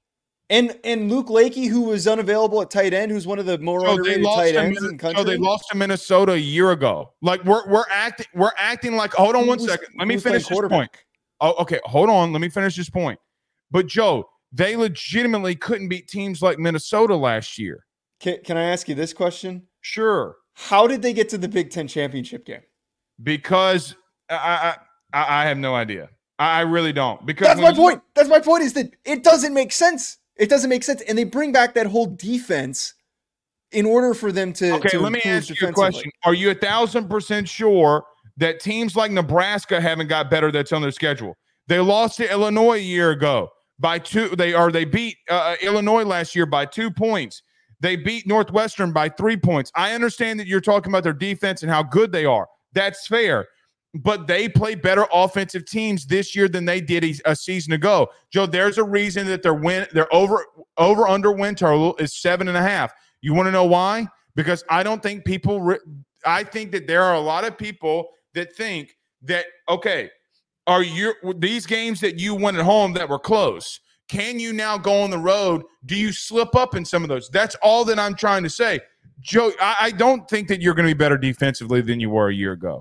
And and Luke Lakey, who was unavailable at tight end, who's one of the more
Joe,
underrated tight ends in the country.
Joe, they lost to Minnesota a year ago. Like we're we're acting we're acting like hold on one
Who's,
second. Let me finish this
quarterback?
point. Oh, okay, hold on. Let me finish this point. But Joe, they legitimately couldn't beat teams like Minnesota last year.
Can, can I ask you this question?
Sure.
How did they get to the Big Ten championship game?
Because I I, I have no idea. I really don't. Because
that's my
you,
point. That's my point. Is that it doesn't make sense. It doesn't make sense, and they bring back that whole defense in order for them to.
Okay,
to
let me ask you a question. Are you a thousand percent sure that teams like Nebraska haven't got better? That's on their schedule. They lost to Illinois a year ago. By two, they are they beat uh, Illinois last year by two points. They beat Northwestern by three points. I understand that you're talking about their defense and how good they are. That's fair, but they play better offensive teams this year than they did a, a season ago. Joe, there's a reason that their win, their over over under win total is seven and a half. You want to know why? Because I don't think people. Re- I think that there are a lot of people that think that okay. Are you these games that you won at home that were close? Can you now go on the road? Do you slip up in some of those? That's all that I'm trying to say. Joe, I, I don't think that you're going to be better defensively than you were a year ago.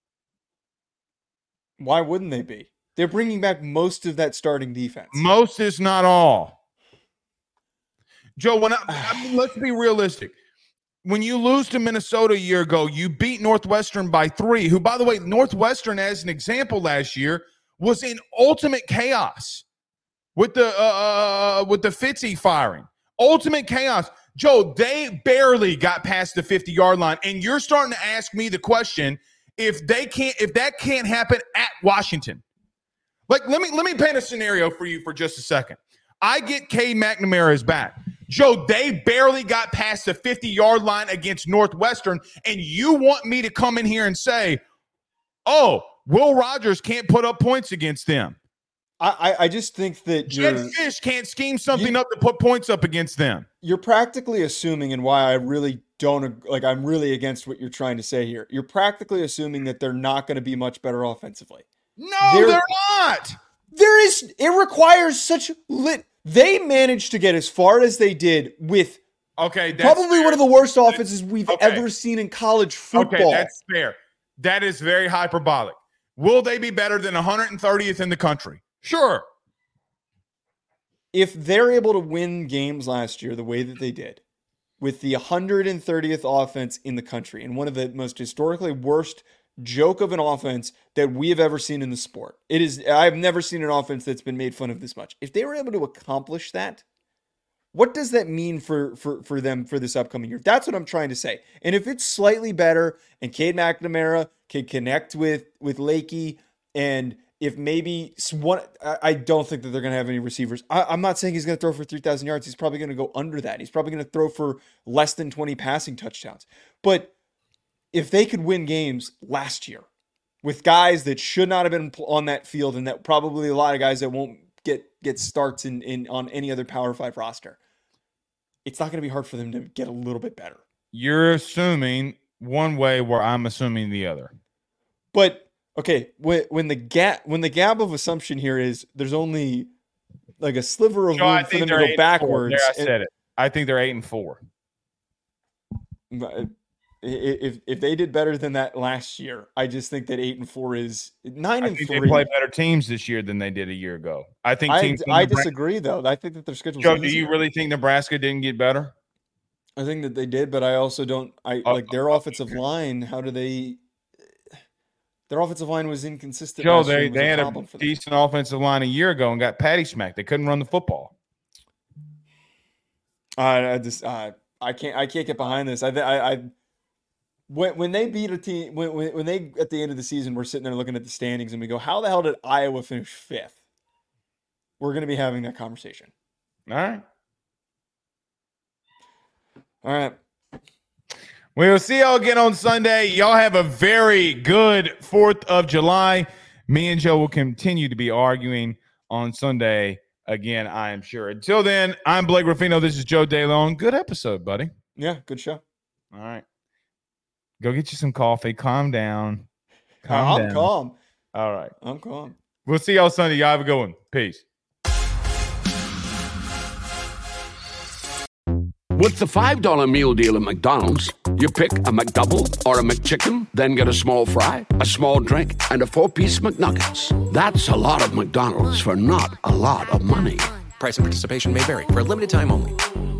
Why wouldn't they be? They're bringing back most of that starting defense.
Most is not all. Joe, when I, I mean, let's be realistic. When you lose to Minnesota a year ago, you beat Northwestern by three, who, by the way, Northwestern, as an example last year, was in ultimate chaos with the uh, with the Fitzy firing. Ultimate chaos. Joe, they barely got past the fifty-yard line, and you're starting to ask me the question, if they can't, if that can't happen at Washington. Like, let me let me paint a scenario for you for just a second. I get Cade McNamara's back. Joe, they barely got past the fifty-yard line against Northwestern, and you want me to come in here and say, oh, Will Rogers can't put up points against them.
I, I just think that
Jed Fish can't scheme something you, up to put points up against them.
You're practically assuming, and why I really don't, like I'm really against what you're trying to say here. You're practically assuming that they're not going to be much better offensively.
No,
they're,
they're not.
There is, it requires such lit. They managed to get as far as they did with
okay, that's
probably
fair.
one of the worst offenses we've
okay.
ever seen in college football.
Okay, that's fair. That is very hyperbolic. Will they be better than one hundred thirtieth in the country? Sure.
If they're able to win games last year the way that they did, with the one hundred thirtieth offense in the country and one of the most historically worst joke of an offense that we have ever seen in the sport. It is, I've never seen an offense that's been made fun of this much. If they were able to accomplish that, what does that mean for, for, for them for this upcoming year? That's what I'm trying to say. And if it's slightly better and Cade McNamara can connect with, with Lakey, and if maybe one, I don't think that they're going to have any receivers. I, I'm not saying he's going to throw for three thousand yards. He's probably going to go under that. He's probably going to throw for less than twenty passing touchdowns. But if they could win games last year with guys that should not have been on that field, and that probably a lot of guys that won't get, get starts in, in on any other Power Five roster, it's not going to be hard for them to get a little bit better.
You're assuming one way where I'm assuming the other.
But okay, when, when the gap when the gap of assumption here is there's only like a sliver of
Joe, I
room for
think
them to
they're
go
eight
backwards.
and four. There, I
and-
said it. I think they're eight and four.
If if they did better than that last year, I just think that eight and four is nine
I
and
think
three.
they play better teams this year than they did a year ago. I think
I,
teams.
I
Nebraska-
disagree though. I think that their schedule.
Joe, do you really think Nebraska didn't get better?
I think that they did, but I also don't. I
Oh,
like their
oh,
offensive line. How do they? Their offensive line was inconsistent.
Joe,
last year
they,
and was
they had a
problem for them.
decent offensive line a year ago and got patty smacked. They couldn't run the football.
I, I just uh, I can't I can't get behind this. I I, I when when they beat a team when, when when they at the end of the season we're sitting there looking at the standings and we go, how the hell did Iowa finish fifth? We're going to be having that conversation.
All right.
All right.
We'll see y'all again on Sunday. Y'all have a very good fourth of July. Me and Joe will continue to be arguing on Sunday again, I am sure. Until then, I'm Blake Ruffino. This is Joe DeLeon. Good episode, buddy.
Yeah, good show.
All right. Go get you some coffee. Calm down. Calm
I'm
down.
calm.
All right.
I'm calm.
We'll see y'all Sunday. Y'all have a good one. Peace.
With the five dollar meal deal at McDonald's, you pick a McDouble or a McChicken, then get a small fry, a small drink, and a four-piece McNuggets. That's a lot of McDonald's for not a lot of money.
Price and participation may vary. For a limited time only.